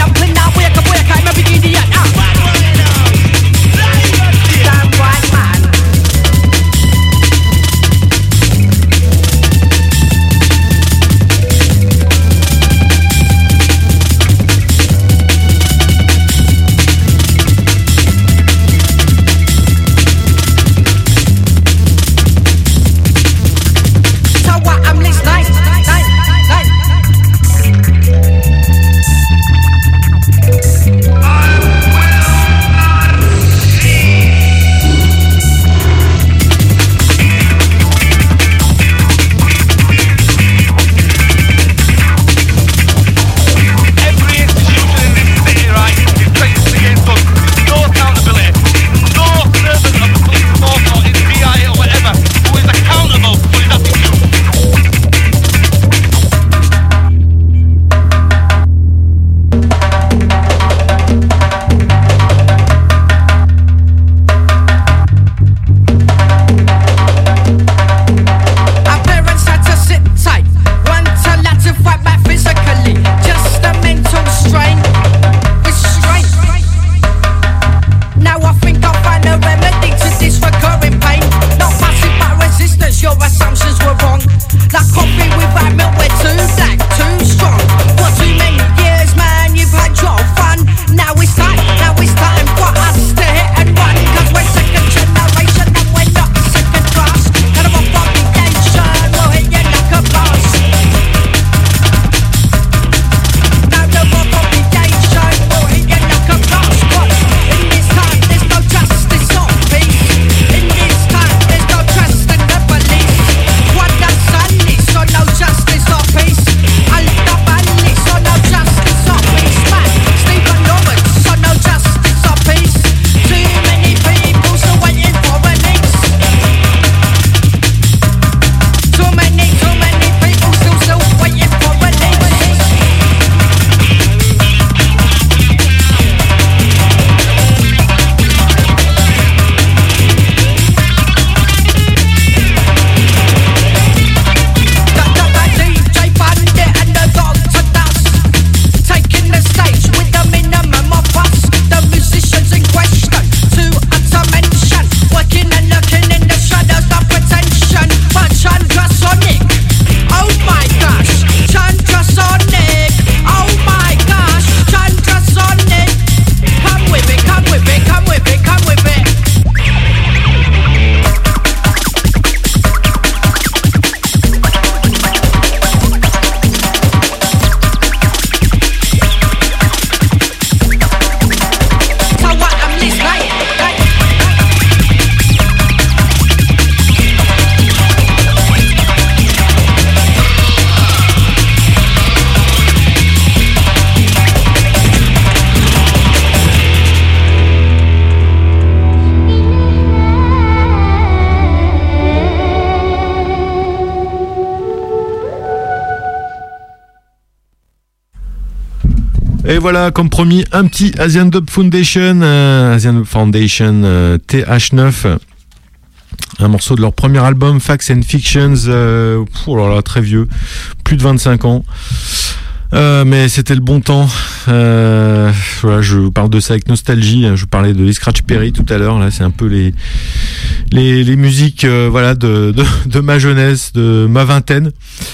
Et voilà, comme promis, un petit Asian Dub Foundation, euh, Asian Dub Foundation euh, T H neuf, un morceau de leur premier album Facts and Fictions, euh, oh là là, très vieux, plus de vingt-cinq ans. Euh, mais c'était le bon temps. Euh, voilà, je parle de ça avec nostalgie. Je parlais de Scratch Perry tout à l'heure. Là, c'est un peu les les, les musiques, euh, voilà, de, de de ma jeunesse, de ma vingtaine.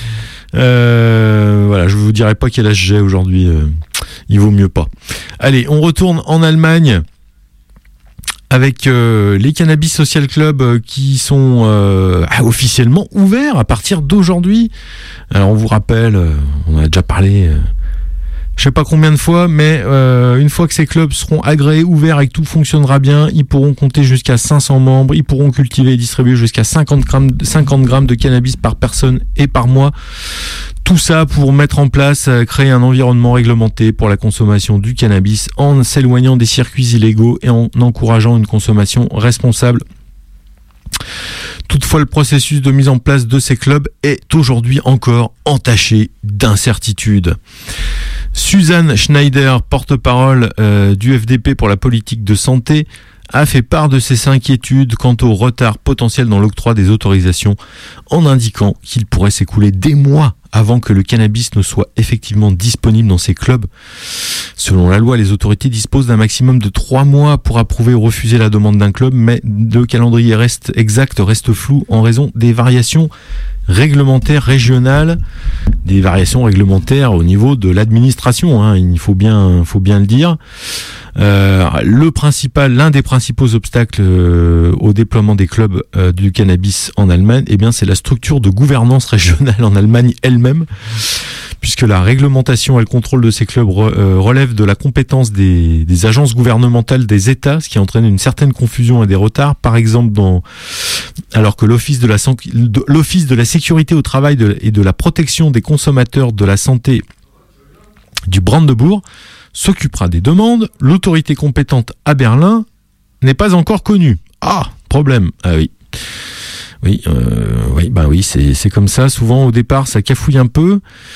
Euh, voilà, je vous dirai pas quel âge j'ai aujourd'hui. Euh, il vaut mieux pas. Allez, on retourne en Allemagne avec euh, les Cannabis Social Club euh, qui sont euh, officiellement ouverts à partir d'aujourd'hui. Alors on vous rappelle, euh, on a déjà parlé, euh, je sais pas combien de fois, mais euh, une fois que ces clubs seront agréés, ouverts et que tout fonctionnera bien, ils pourront compter jusqu'à cinq cents membres, ils pourront cultiver et distribuer jusqu'à cinquante grammes, cinquante grammes de cannabis par personne et par mois. Tout ça pour mettre en place, euh, créer un environnement réglementé pour la consommation du cannabis en s'éloignant des circuits illégaux et en encourageant une consommation responsable. Toutefois, le processus de mise en place de ces clubs est aujourd'hui encore entaché d'incertitudes. Suzanne Schneider, porte-parole euh, du F D P pour la politique de santé, a fait part de ses inquiétudes quant au retard potentiel dans l'octroi des autorisations, en indiquant qu'il pourrait s'écouler des mois avant que le cannabis ne soit effectivement disponible dans ces clubs. Selon la loi, les autorités disposent d'un maximum de trois mois pour approuver ou refuser la demande d'un club, mais le calendrier reste exact, reste flou en raison des variations réglementaires régionales, des variations réglementaires au niveau de l'administration, hein, il faut bien, faut bien le dire. Euh, le principal, l'un des principaux obstacles euh, au déploiement des clubs euh, du cannabis en Allemagne, eh bien, c'est la structure de gouvernance régionale en Allemagne elle-même, puisque la réglementation et le contrôle de ces clubs re, euh, relèvent de la compétence des, des agences gouvernementales des États, ce qui entraîne une certaine confusion et des retards. Par exemple, dans, alors que l'Office de la, de, l'Office de la sécurité au travail de, et de la protection des consommateurs de la santé du Brandebourg s'occupera des demandes, l'autorité compétente à Berlin n'est pas encore connue. Ah, problème. Ah oui. Oui, euh, oui, bah oui, c'est, c'est comme ça. Souvent, au départ, ça cafouille un peu.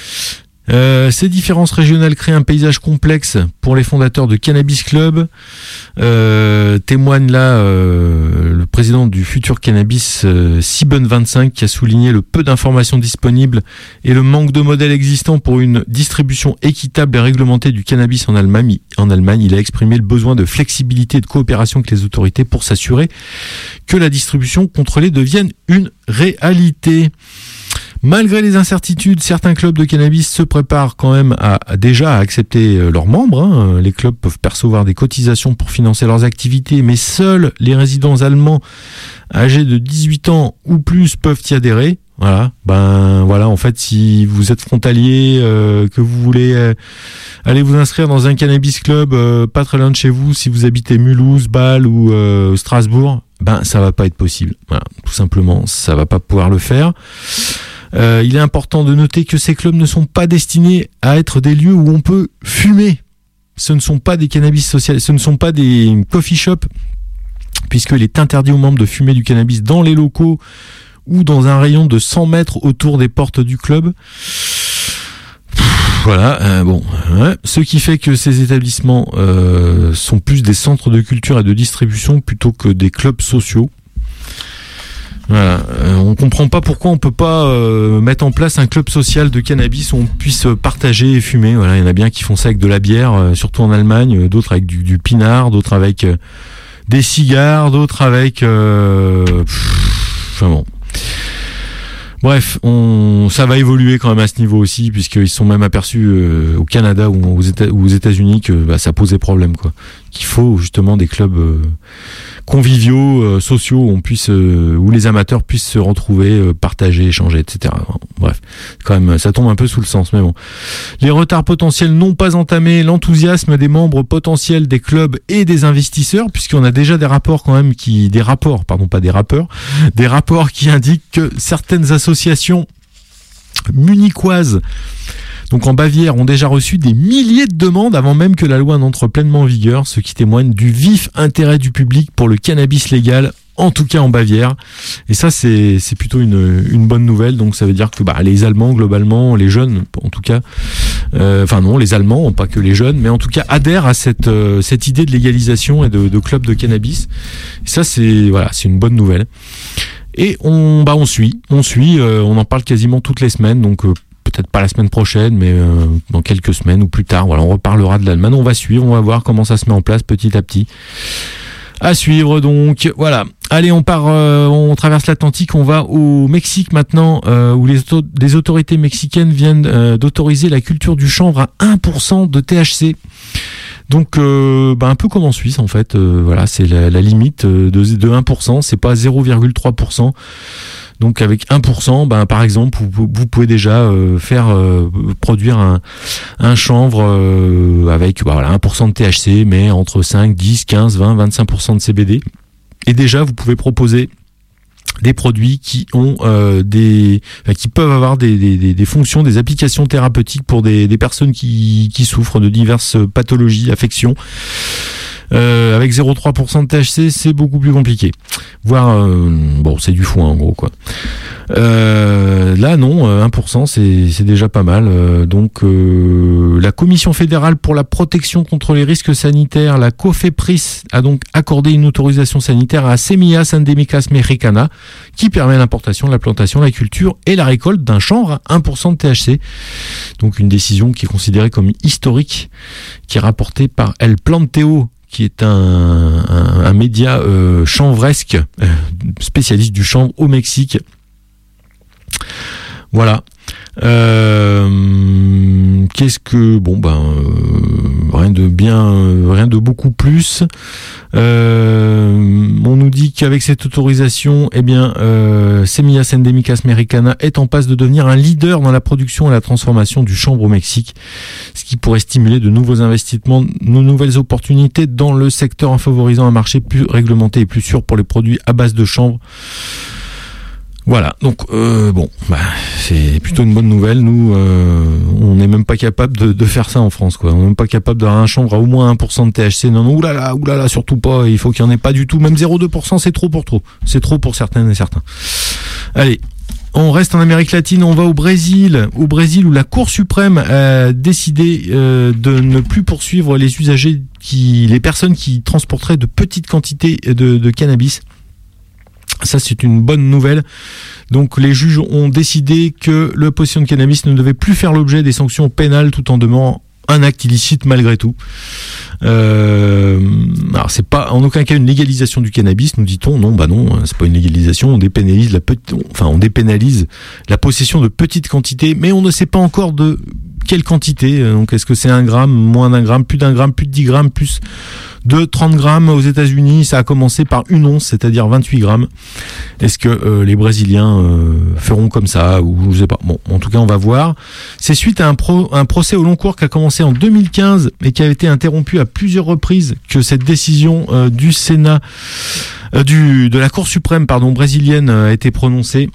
Euh, ces différences régionales créent un paysage complexe pour les fondateurs de Cannabis Club. Euh, témoigne là euh, le président du futur Cannabis, euh, Sieben vingt-cinq, qui a souligné le peu d'informations disponibles et le manque de modèles existants pour une distribution équitable et réglementée du cannabis en Allemagne. En Allemagne, il a exprimé le besoin de flexibilité et de coopération avec les autorités pour s'assurer que la distribution contrôlée devienne une réalité. Malgré les incertitudes, certains clubs de cannabis se préparent quand même à, à déjà à accepter leurs membres. Hein. Les clubs peuvent percevoir des cotisations pour financer leurs activités, mais seuls les résidents allemands âgés de dix-huit ans ou plus peuvent y adhérer. Voilà, ben voilà. En fait, si vous êtes frontalier, euh, que vous voulez euh, aller vous inscrire dans un cannabis club euh, pas très loin de chez vous, si vous habitez Mulhouse, Bâle ou euh, Strasbourg, ben ça va pas être possible. Voilà, tout simplement, ça va pas pouvoir le faire. Euh, il est important de noter que ces clubs ne sont pas destinés à être des lieux où on peut fumer. Ce ne sont pas des cannabis sociaux, ce ne sont pas des coffee shops, puisqu'il est interdit aux membres de fumer du cannabis dans les locaux ou dans un rayon de cent mètres autour des portes du club. Voilà, euh, bon, ouais. Ce qui fait que ces établissements euh, sont plus des centres de culture et de distribution plutôt que des clubs sociaux. Voilà, euh, on comprend pas pourquoi on peut pas euh, mettre en place un club social de cannabis où on puisse partager et fumer. Voilà, il y en a bien qui font ça avec de la bière, euh, surtout en Allemagne, euh, d'autres avec du, du pinard, d'autres avec euh, des cigares, d'autres avec euh, pff, enfin bon. Bref, on, ça va évoluer quand même à ce niveau aussi, puisqu'ils sont même aperçus euh, au Canada ou aux, États, ou aux États-Unis que bah, ça posait problème, quoi. Qu'il faut justement des clubs euh, conviviaux, euh, sociaux, où on puisse, euh, où les amateurs puissent se retrouver, euh, partager, échanger, et cetera. Bref, quand même, ça tombe un peu sous le sens, mais bon. Les retards potentiels n'ont pas entamé l'enthousiasme des membres potentiels des clubs et des investisseurs, puisqu'on a déjà des rapports quand même qui, des rapports, pardon, pas des rappeurs, des rapports qui indiquent que certaines associations munichoises, donc en Bavière, ont déjà reçu des milliers de demandes avant même que la loi n'entre pleinement en vigueur, ce qui témoigne du vif intérêt du public pour le cannabis légal en tout cas en Bavière. Et ça, c'est, c'est plutôt une, une bonne nouvelle. Donc ça veut dire que bah, les Allemands, globalement, les jeunes, en tout cas, euh, enfin non, les Allemands, pas que les jeunes, mais en tout cas adhèrent à cette, euh, cette idée de légalisation et de, de club de cannabis. Et ça, c'est, voilà, c'est une bonne nouvelle. Et on, bah, on suit, on suit, euh, on en parle quasiment toutes les semaines, donc euh, peut-être pas la semaine prochaine, mais euh, dans quelques semaines ou plus tard. Voilà, on reparlera de l'Allemagne. On va suivre, on va voir comment ça se met en place petit à petit. À suivre donc. Voilà. Allez, on part, euh, on traverse l'Atlantique, on va au Mexique maintenant, euh, où les, auto- les autorités mexicaines viennent euh, d'autoriser la culture du chanvre à un pour cent de T H C. Donc, euh, bah, un peu comme en Suisse en fait. Euh, voilà, c'est la, la limite de, de un pour cent. C'est pas zéro virgule trois pour cent. Donc avec un pour cent, ben, par exemple, vous, vous pouvez déjà euh, faire euh, produire un, un chanvre euh, avec bah, voilà, un pour cent de T H C, mais entre cinq, dix, quinze, vingt, vingt-cinq pour cent de C B D. Et déjà, vous pouvez proposer des produits qui ont euh, des, enfin, qui peuvent avoir des, des, des fonctions, des applications thérapeutiques pour des, des personnes qui, qui souffrent de diverses pathologies, affections. Euh, avec zéro virgule trois pour cent de T H C, c'est beaucoup plus compliqué. Voire, euh, bon, c'est du foin en gros, quoi. Euh, là, non, un pour cent, c'est, c'est déjà pas mal. Euh, donc, euh, la Commission fédérale pour la protection contre les risques sanitaires, la COFEPRIS, a donc accordé une autorisation sanitaire à Semillas Endémicas Mexicana, qui permet l'importation, la plantation, la culture et la récolte d'un chanvre à un pour cent de T H C. Donc, une décision qui est considérée comme historique, qui est rapportée par El Planteo, qui est un, un, un média euh, chanvresque, euh, spécialiste du chanvre au Mexique. Voilà. Euh, qu'est-ce que bon ben euh, rien de bien, euh, rien de beaucoup plus. Euh, on nous dit qu'avec cette autorisation, eh bien, euh, Semillas Endémicas Mexicana est en passe de devenir un leader dans la production et la transformation du chanvre au Mexique, ce qui pourrait stimuler de nouveaux investissements, de nouvelles opportunités dans le secteur en favorisant un marché plus réglementé et plus sûr pour les produits à base de chanvre. Voilà, donc euh, bon, bah, c'est plutôt une bonne nouvelle. Nous, euh, on n'est même pas capable de, de faire ça en France, quoi. On n'est même pas capable d'avoir un chanvre à au moins un pour cent de T H C. Non, non, oulala, oulala, surtout pas. Il faut qu'il n'y en ait pas du tout. Même zéro virgule deux pour cent, c'est trop pour trop. C'est trop pour certaines et certains. Allez. On reste en Amérique latine, on va au Brésil, au Brésil où la Cour suprême a décidé euh, de ne plus poursuivre les usagers, qui, les personnes qui transporteraient de petites quantités de, de cannabis. Ça, c'est une bonne nouvelle. Donc, les juges ont décidé que la possession de cannabis ne devait plus faire l'objet des sanctions pénales tout en demeurant un acte illicite malgré tout. Euh, alors, c'est pas en aucun cas une légalisation du cannabis, nous dit-on. Non, bah non, c'est pas une légalisation. On dépénalise la petite, enfin, on dépénalise la possession de petites quantités, mais on ne sait pas encore de quelle quantité. Donc, est-ce que c'est un gramme, moins d'un gramme, plus d'un gramme, plus de dix grammes, plus de trente grammes aux États-Unis? Ça a commencé par une once, c'est-à-dire vingt-huit grammes. Est-ce que euh, les Brésiliens euh, feront comme ça, ou je sais pas. Bon, en tout cas, on va voir. C'est suite à un, pro, un procès au long cours qui a commencé en deux mille quinze et qui a été interrompu à plusieurs reprises que cette décision euh, du Sénat, euh, du de la Cour suprême, pardon, brésilienne a été prononcée.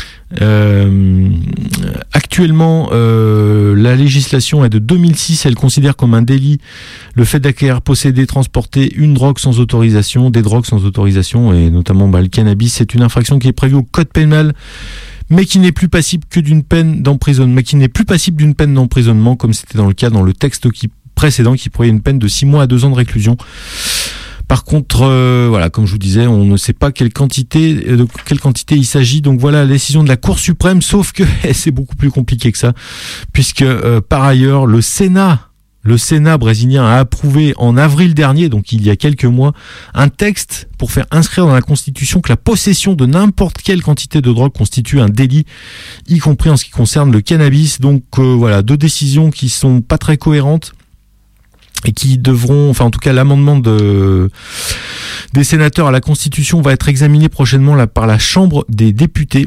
Euh, actuellement, euh, la législation est de deux mille six. Elle considère comme un délit le fait d'acquérir, posséder, transporter une drogue sans autorisation, des drogues sans autorisation, et notamment bah, le cannabis. C'est une infraction qui est prévue au code pénal, mais qui n'est plus passible que d'une peine d'emprisonnement, mais qui n'est plus passible d'une peine d'emprisonnement, comme c'était dans le cas dans le texte qui précédent, qui prévoyait une peine de six mois à deux ans de réclusion. Par contre, euh, voilà, comme je vous disais, on ne sait pas quelle quantité, de quelle quantité il s'agit. Donc voilà la décision de la Cour suprême, sauf que c'est beaucoup plus compliqué que ça, puisque euh, par ailleurs, le Sénat, le Sénat brésilien a approuvé en avril dernier, donc il y a quelques mois, un texte pour faire inscrire dans la Constitution que la possession de n'importe quelle quantité de drogue constitue un délit, y compris en ce qui concerne le cannabis. Donc euh, voilà, deux décisions qui sont pas très cohérentes, et qui devront, enfin en tout cas l'amendement de, des sénateurs à la Constitution va être examiné prochainement là, par la Chambre des députés.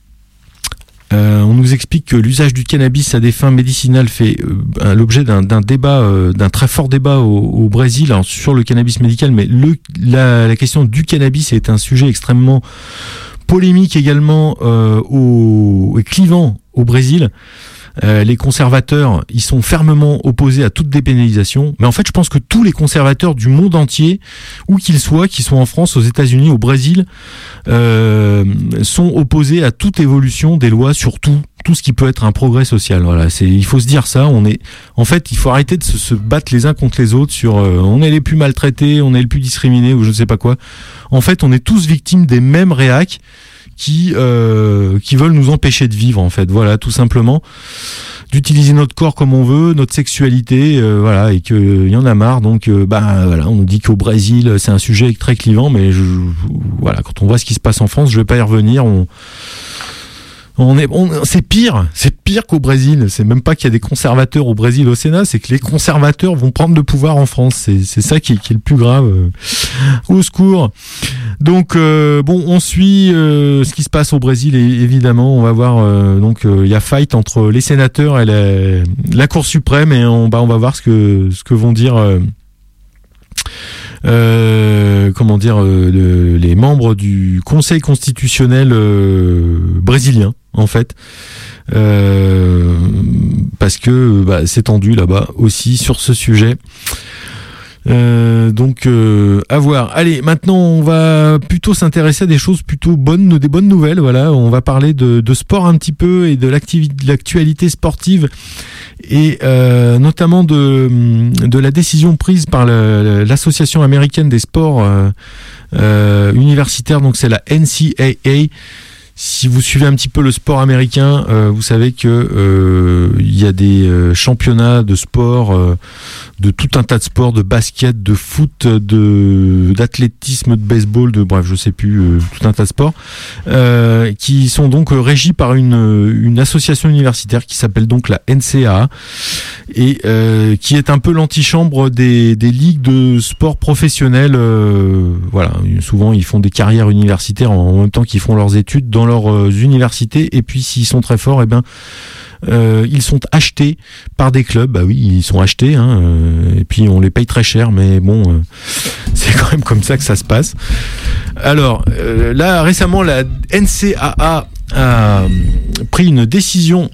Euh, on nous explique que l'usage du cannabis à des fins médicinales fait euh, l'objet d'un, d'un débat, euh, d'un très fort débat au, au Brésil, alors, sur le cannabis médical, mais le, la, la question du cannabis est un sujet extrêmement polémique également euh, au, et clivant au Brésil. euh, les conservateurs, ils sont fermement opposés à toute dépénalisation. Mais en fait, je pense que tous les conservateurs du monde entier, où qu'ils soient, qu'ils soient en France, aux États-Unis, au Brésil, euh, sont opposés à toute évolution des lois sur tout, tout ce qui peut être un progrès social. Voilà, c'est, il faut se dire ça. On est, en fait, il faut arrêter de se, se battre les uns contre les autres sur euh, on est les plus maltraités, on est les plus discriminés ou je ne sais pas quoi. En fait, on est tous victimes des mêmes réacs qui euh, qui veulent nous empêcher de vivre, en fait. Voilà, tout simplement, d'utiliser notre corps comme on veut, notre sexualité, euh, voilà, et qu'il y en a marre. Donc, euh, bah voilà, on nous dit qu'au Brésil, c'est un sujet très clivant, mais je, je, voilà, quand on voit ce qui se passe en France, je vais pas y revenir. On On est, on, c'est pire, c'est pire qu'au Brésil. C'est même pas qu'il y a des conservateurs au Brésil au Sénat, c'est que les conservateurs vont prendre le pouvoir en France. C'est, c'est ça qui est, qui est le plus grave. Au secours. Donc euh, bon, on suit euh, ce qui se passe au Brésil et évidemment, on va voir. Euh, donc il euh, y a fight entre les sénateurs et la, la Cour suprême et on, bah, on va voir ce que ce que vont dire. Euh, Euh, comment dire, euh, le, les membres du Conseil constitutionnel euh, brésilien, en fait, euh, parce que bah, c'est tendu là-bas aussi sur ce sujet. Euh, donc euh, à voir. Allez, maintenant on va plutôt s'intéresser à des choses plutôt bonnes, des bonnes nouvelles. Voilà, on va parler de, de sport un petit peu et de, de l'actualité sportive et euh, notamment de, de la décision prise par le, l'association américaine des sports euh, euh, universitaires. Donc c'est la N C A A. Si vous suivez un petit peu le sport américain, euh, vous savez que euh, il y a des euh, championnats de sport, euh, de tout un tas de sports, de basket, de foot, de d'athlétisme, de baseball, de bref, je sais plus, euh, tout un tas de sports, euh, qui sont donc régis par une une association universitaire qui s'appelle donc la N C A A et euh, qui est un peu l'antichambre des des ligues de sport professionnels. Euh, voilà, souvent ils font des carrières universitaires en, en même temps qu'ils font leurs études dans leurs euh, universités et puis s'ils sont très forts, eh ben euh, ils sont achetés par des clubs. Bah oui, ils sont achetés, hein, euh, et puis on les paye très cher, mais bon, euh, c'est quand même comme ça que ça se passe. Alors euh, là récemment, la N C A A a pris une décision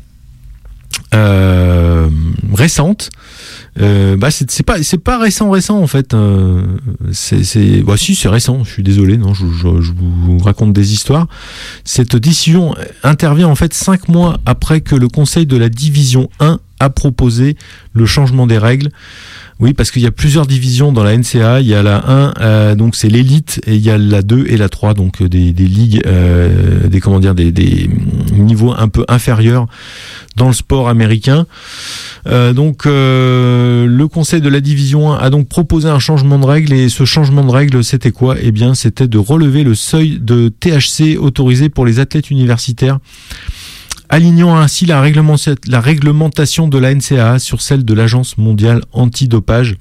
euh, récente. Euh, bah c'est, c'est pas c'est pas récent récent en fait. Euh, c'est c'est bah si c'est récent. Je suis désolé, non, je, je, je vous raconte des histoires. Cette décision intervient en fait cinq mois après que le Conseil de la Division un a proposé le changement des règles. Oui, parce qu'il y a plusieurs divisions dans la N C A A. Il y a la un, euh, donc c'est l'élite, et il y a la deux et la trois, donc des, des ligues, euh, des comment dire, des, des niveaux un peu inférieurs dans le sport américain. Euh, donc euh, le Conseil de la Division un a donc proposé un changement de règles, et ce changement de règles, c'était quoi ? Eh bien, c'était de relever le seuil de T H C autorisé pour les athlètes universitaires, alignant ainsi la réglementation de la N C A A sur celle de l'Agence mondiale antidopage.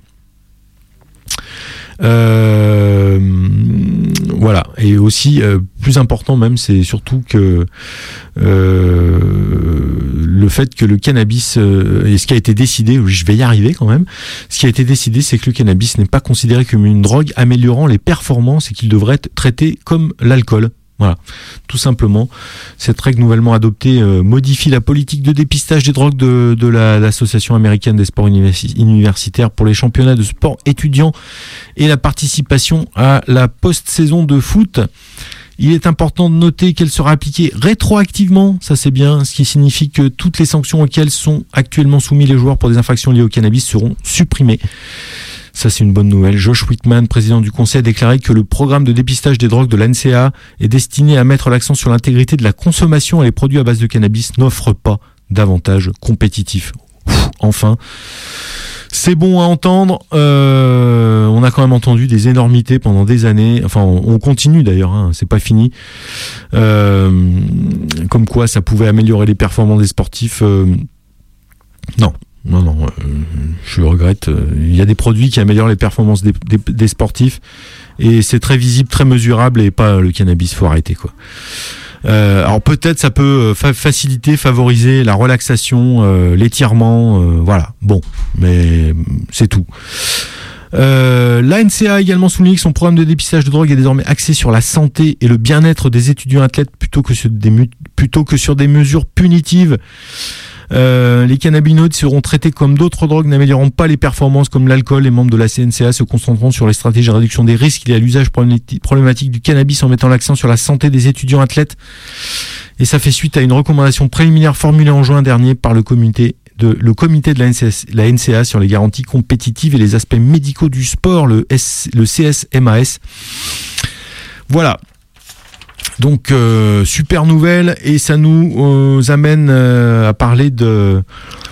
Euh, voilà, et aussi euh, plus important même, c'est surtout que euh, le fait que le cannabis, euh, et ce qui a été décidé, je vais y arriver quand même, ce qui a été décidé, c'est que le cannabis n'est pas considéré comme une drogue améliorant les performances et qu'il devrait être traité comme l'alcool. Voilà, tout simplement. Cette règle nouvellement adoptée euh, modifie la politique de dépistage des drogues de, de la, l'association américaine des sports universi- universitaires pour les championnats de sport étudiants et la participation à la post-saison de foot. Il est important de noter qu'elle sera appliquée rétroactivement, ça c'est bien, ce qui signifie que toutes les sanctions auxquelles sont actuellement soumis les joueurs pour des infractions liées au cannabis seront supprimées. Ça, c'est une bonne nouvelle. Josh Whitman, président du conseil, a déclaré que le programme de dépistage des drogues de l'N C A A est destiné à mettre l'accent sur l'intégrité de la consommation et les produits à base de cannabis n'offrent pas d'avantages compétitifs. Ouf, enfin, c'est bon à entendre. Euh, on a quand même entendu des énormités pendant des années. Enfin, on, on continue d'ailleurs, hein, c'est pas fini. Euh, comme quoi, ça pouvait améliorer les performances des sportifs. Euh, non. Non, non, euh, je regrette. Euh, il y a des produits qui améliorent les performances des, des, des sportifs et c'est très visible, très mesurable, et pas le cannabis, faut arrêter quoi. Euh, alors peut-être ça peut fa- faciliter, favoriser la relaxation, euh, l'étirement, euh, voilà. Bon, mais c'est tout. Euh, la N C A A a également souligné que son programme de dépistage de drogue est désormais axé sur la santé et le bien-être des étudiants athlètes plutôt que sur des, mu- plutôt que sur des mesures punitives. Euh, les cannabinoïdes seront traités comme d'autres drogues, n'améliorant pas les performances comme l'alcool. Les membres de la C N C A se concentreront sur les stratégies de réduction des risques liés à l'usage problématique du cannabis en mettant l'accent sur la santé des étudiants athlètes. Et ça fait suite à une recommandation préliminaire formulée en juin dernier par le comité de, le comité de la N C S, la N C A sur les garanties compétitives et les aspects médicaux du sport, le, S, le C S M A S. Voilà. Donc, euh, super nouvelle, et ça nous euh, amène euh, à parler de...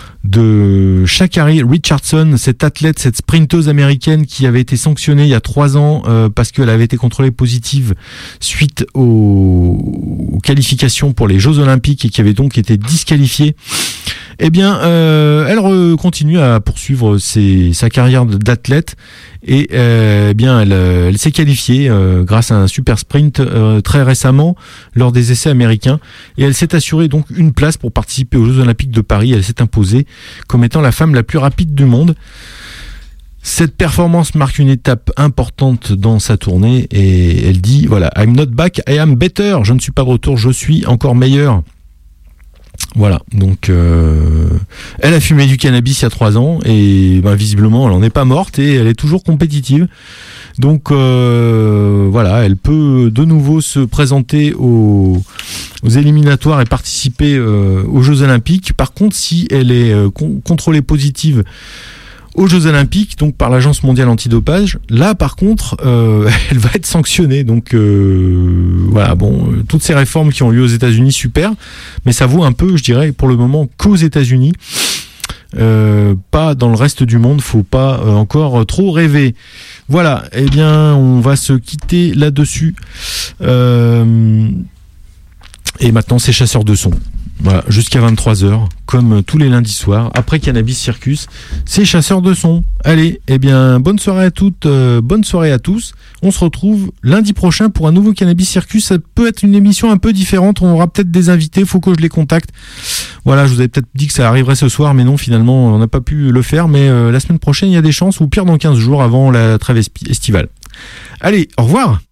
de Sha'Carri Richardson, cette athlète, cette sprinteuse américaine qui avait été sanctionnée il y a trois ans euh, parce qu'elle avait été contrôlée positive suite aux, aux qualifications pour les Jeux Olympiques et qui avait donc été disqualifiée. Eh bien, euh, elle re- continue à poursuivre ses, sa carrière d'athlète et euh, eh bien, elle, elle s'est qualifiée euh, grâce à un super sprint euh, très récemment lors des essais américains et elle s'est assurée donc une place pour participer aux Jeux Olympiques de Paris. Elle s'est imposée comme étant la femme la plus rapide du monde. Cette performance marque une étape importante dans sa tournée et elle dit voilà, I'm not back, I am better. Je ne suis pas de retour, je suis encore meilleur. Voilà, donc euh, elle a fumé du cannabis il y a trois ans et ben, visiblement elle en est pas morte et elle est toujours compétitive. Donc euh, voilà, elle peut de nouveau se présenter aux, aux éliminatoires et participer euh, aux Jeux Olympiques. Par contre, si elle est euh, con- contrôlée positive aux Jeux Olympiques, donc par l'Agence mondiale antidopage, là par contre, euh, elle va être sanctionnée. Donc euh, voilà, bon, euh, toutes ces réformes qui ont lieu aux États-Unis, super, mais ça vaut un peu, je dirais, pour le moment qu'aux États-Unis, euh, pas dans le reste du monde. Faut pas euh, encore trop rêver. Voilà, eh bien, on va se quitter là-dessus. Euh, et maintenant, c'est Chasseurs de son. Voilà, jusqu'à vingt-trois heures, comme tous les lundis soirs, après Cannabis Circus, c'est Chasseurs de son. Allez, eh bien, bonne soirée à toutes, euh, bonne soirée à tous. On se retrouve lundi prochain pour un nouveau Cannabis Circus. Ça peut être une émission un peu différente, on aura peut-être des invités, faut que je les contacte. Voilà, je vous avais peut-être dit que ça arriverait ce soir, mais non, finalement, on n'a pas pu le faire. Mais euh, la semaine prochaine, il y a des chances, ou pire dans quinze jours avant la trêve estivale. Allez, au revoir.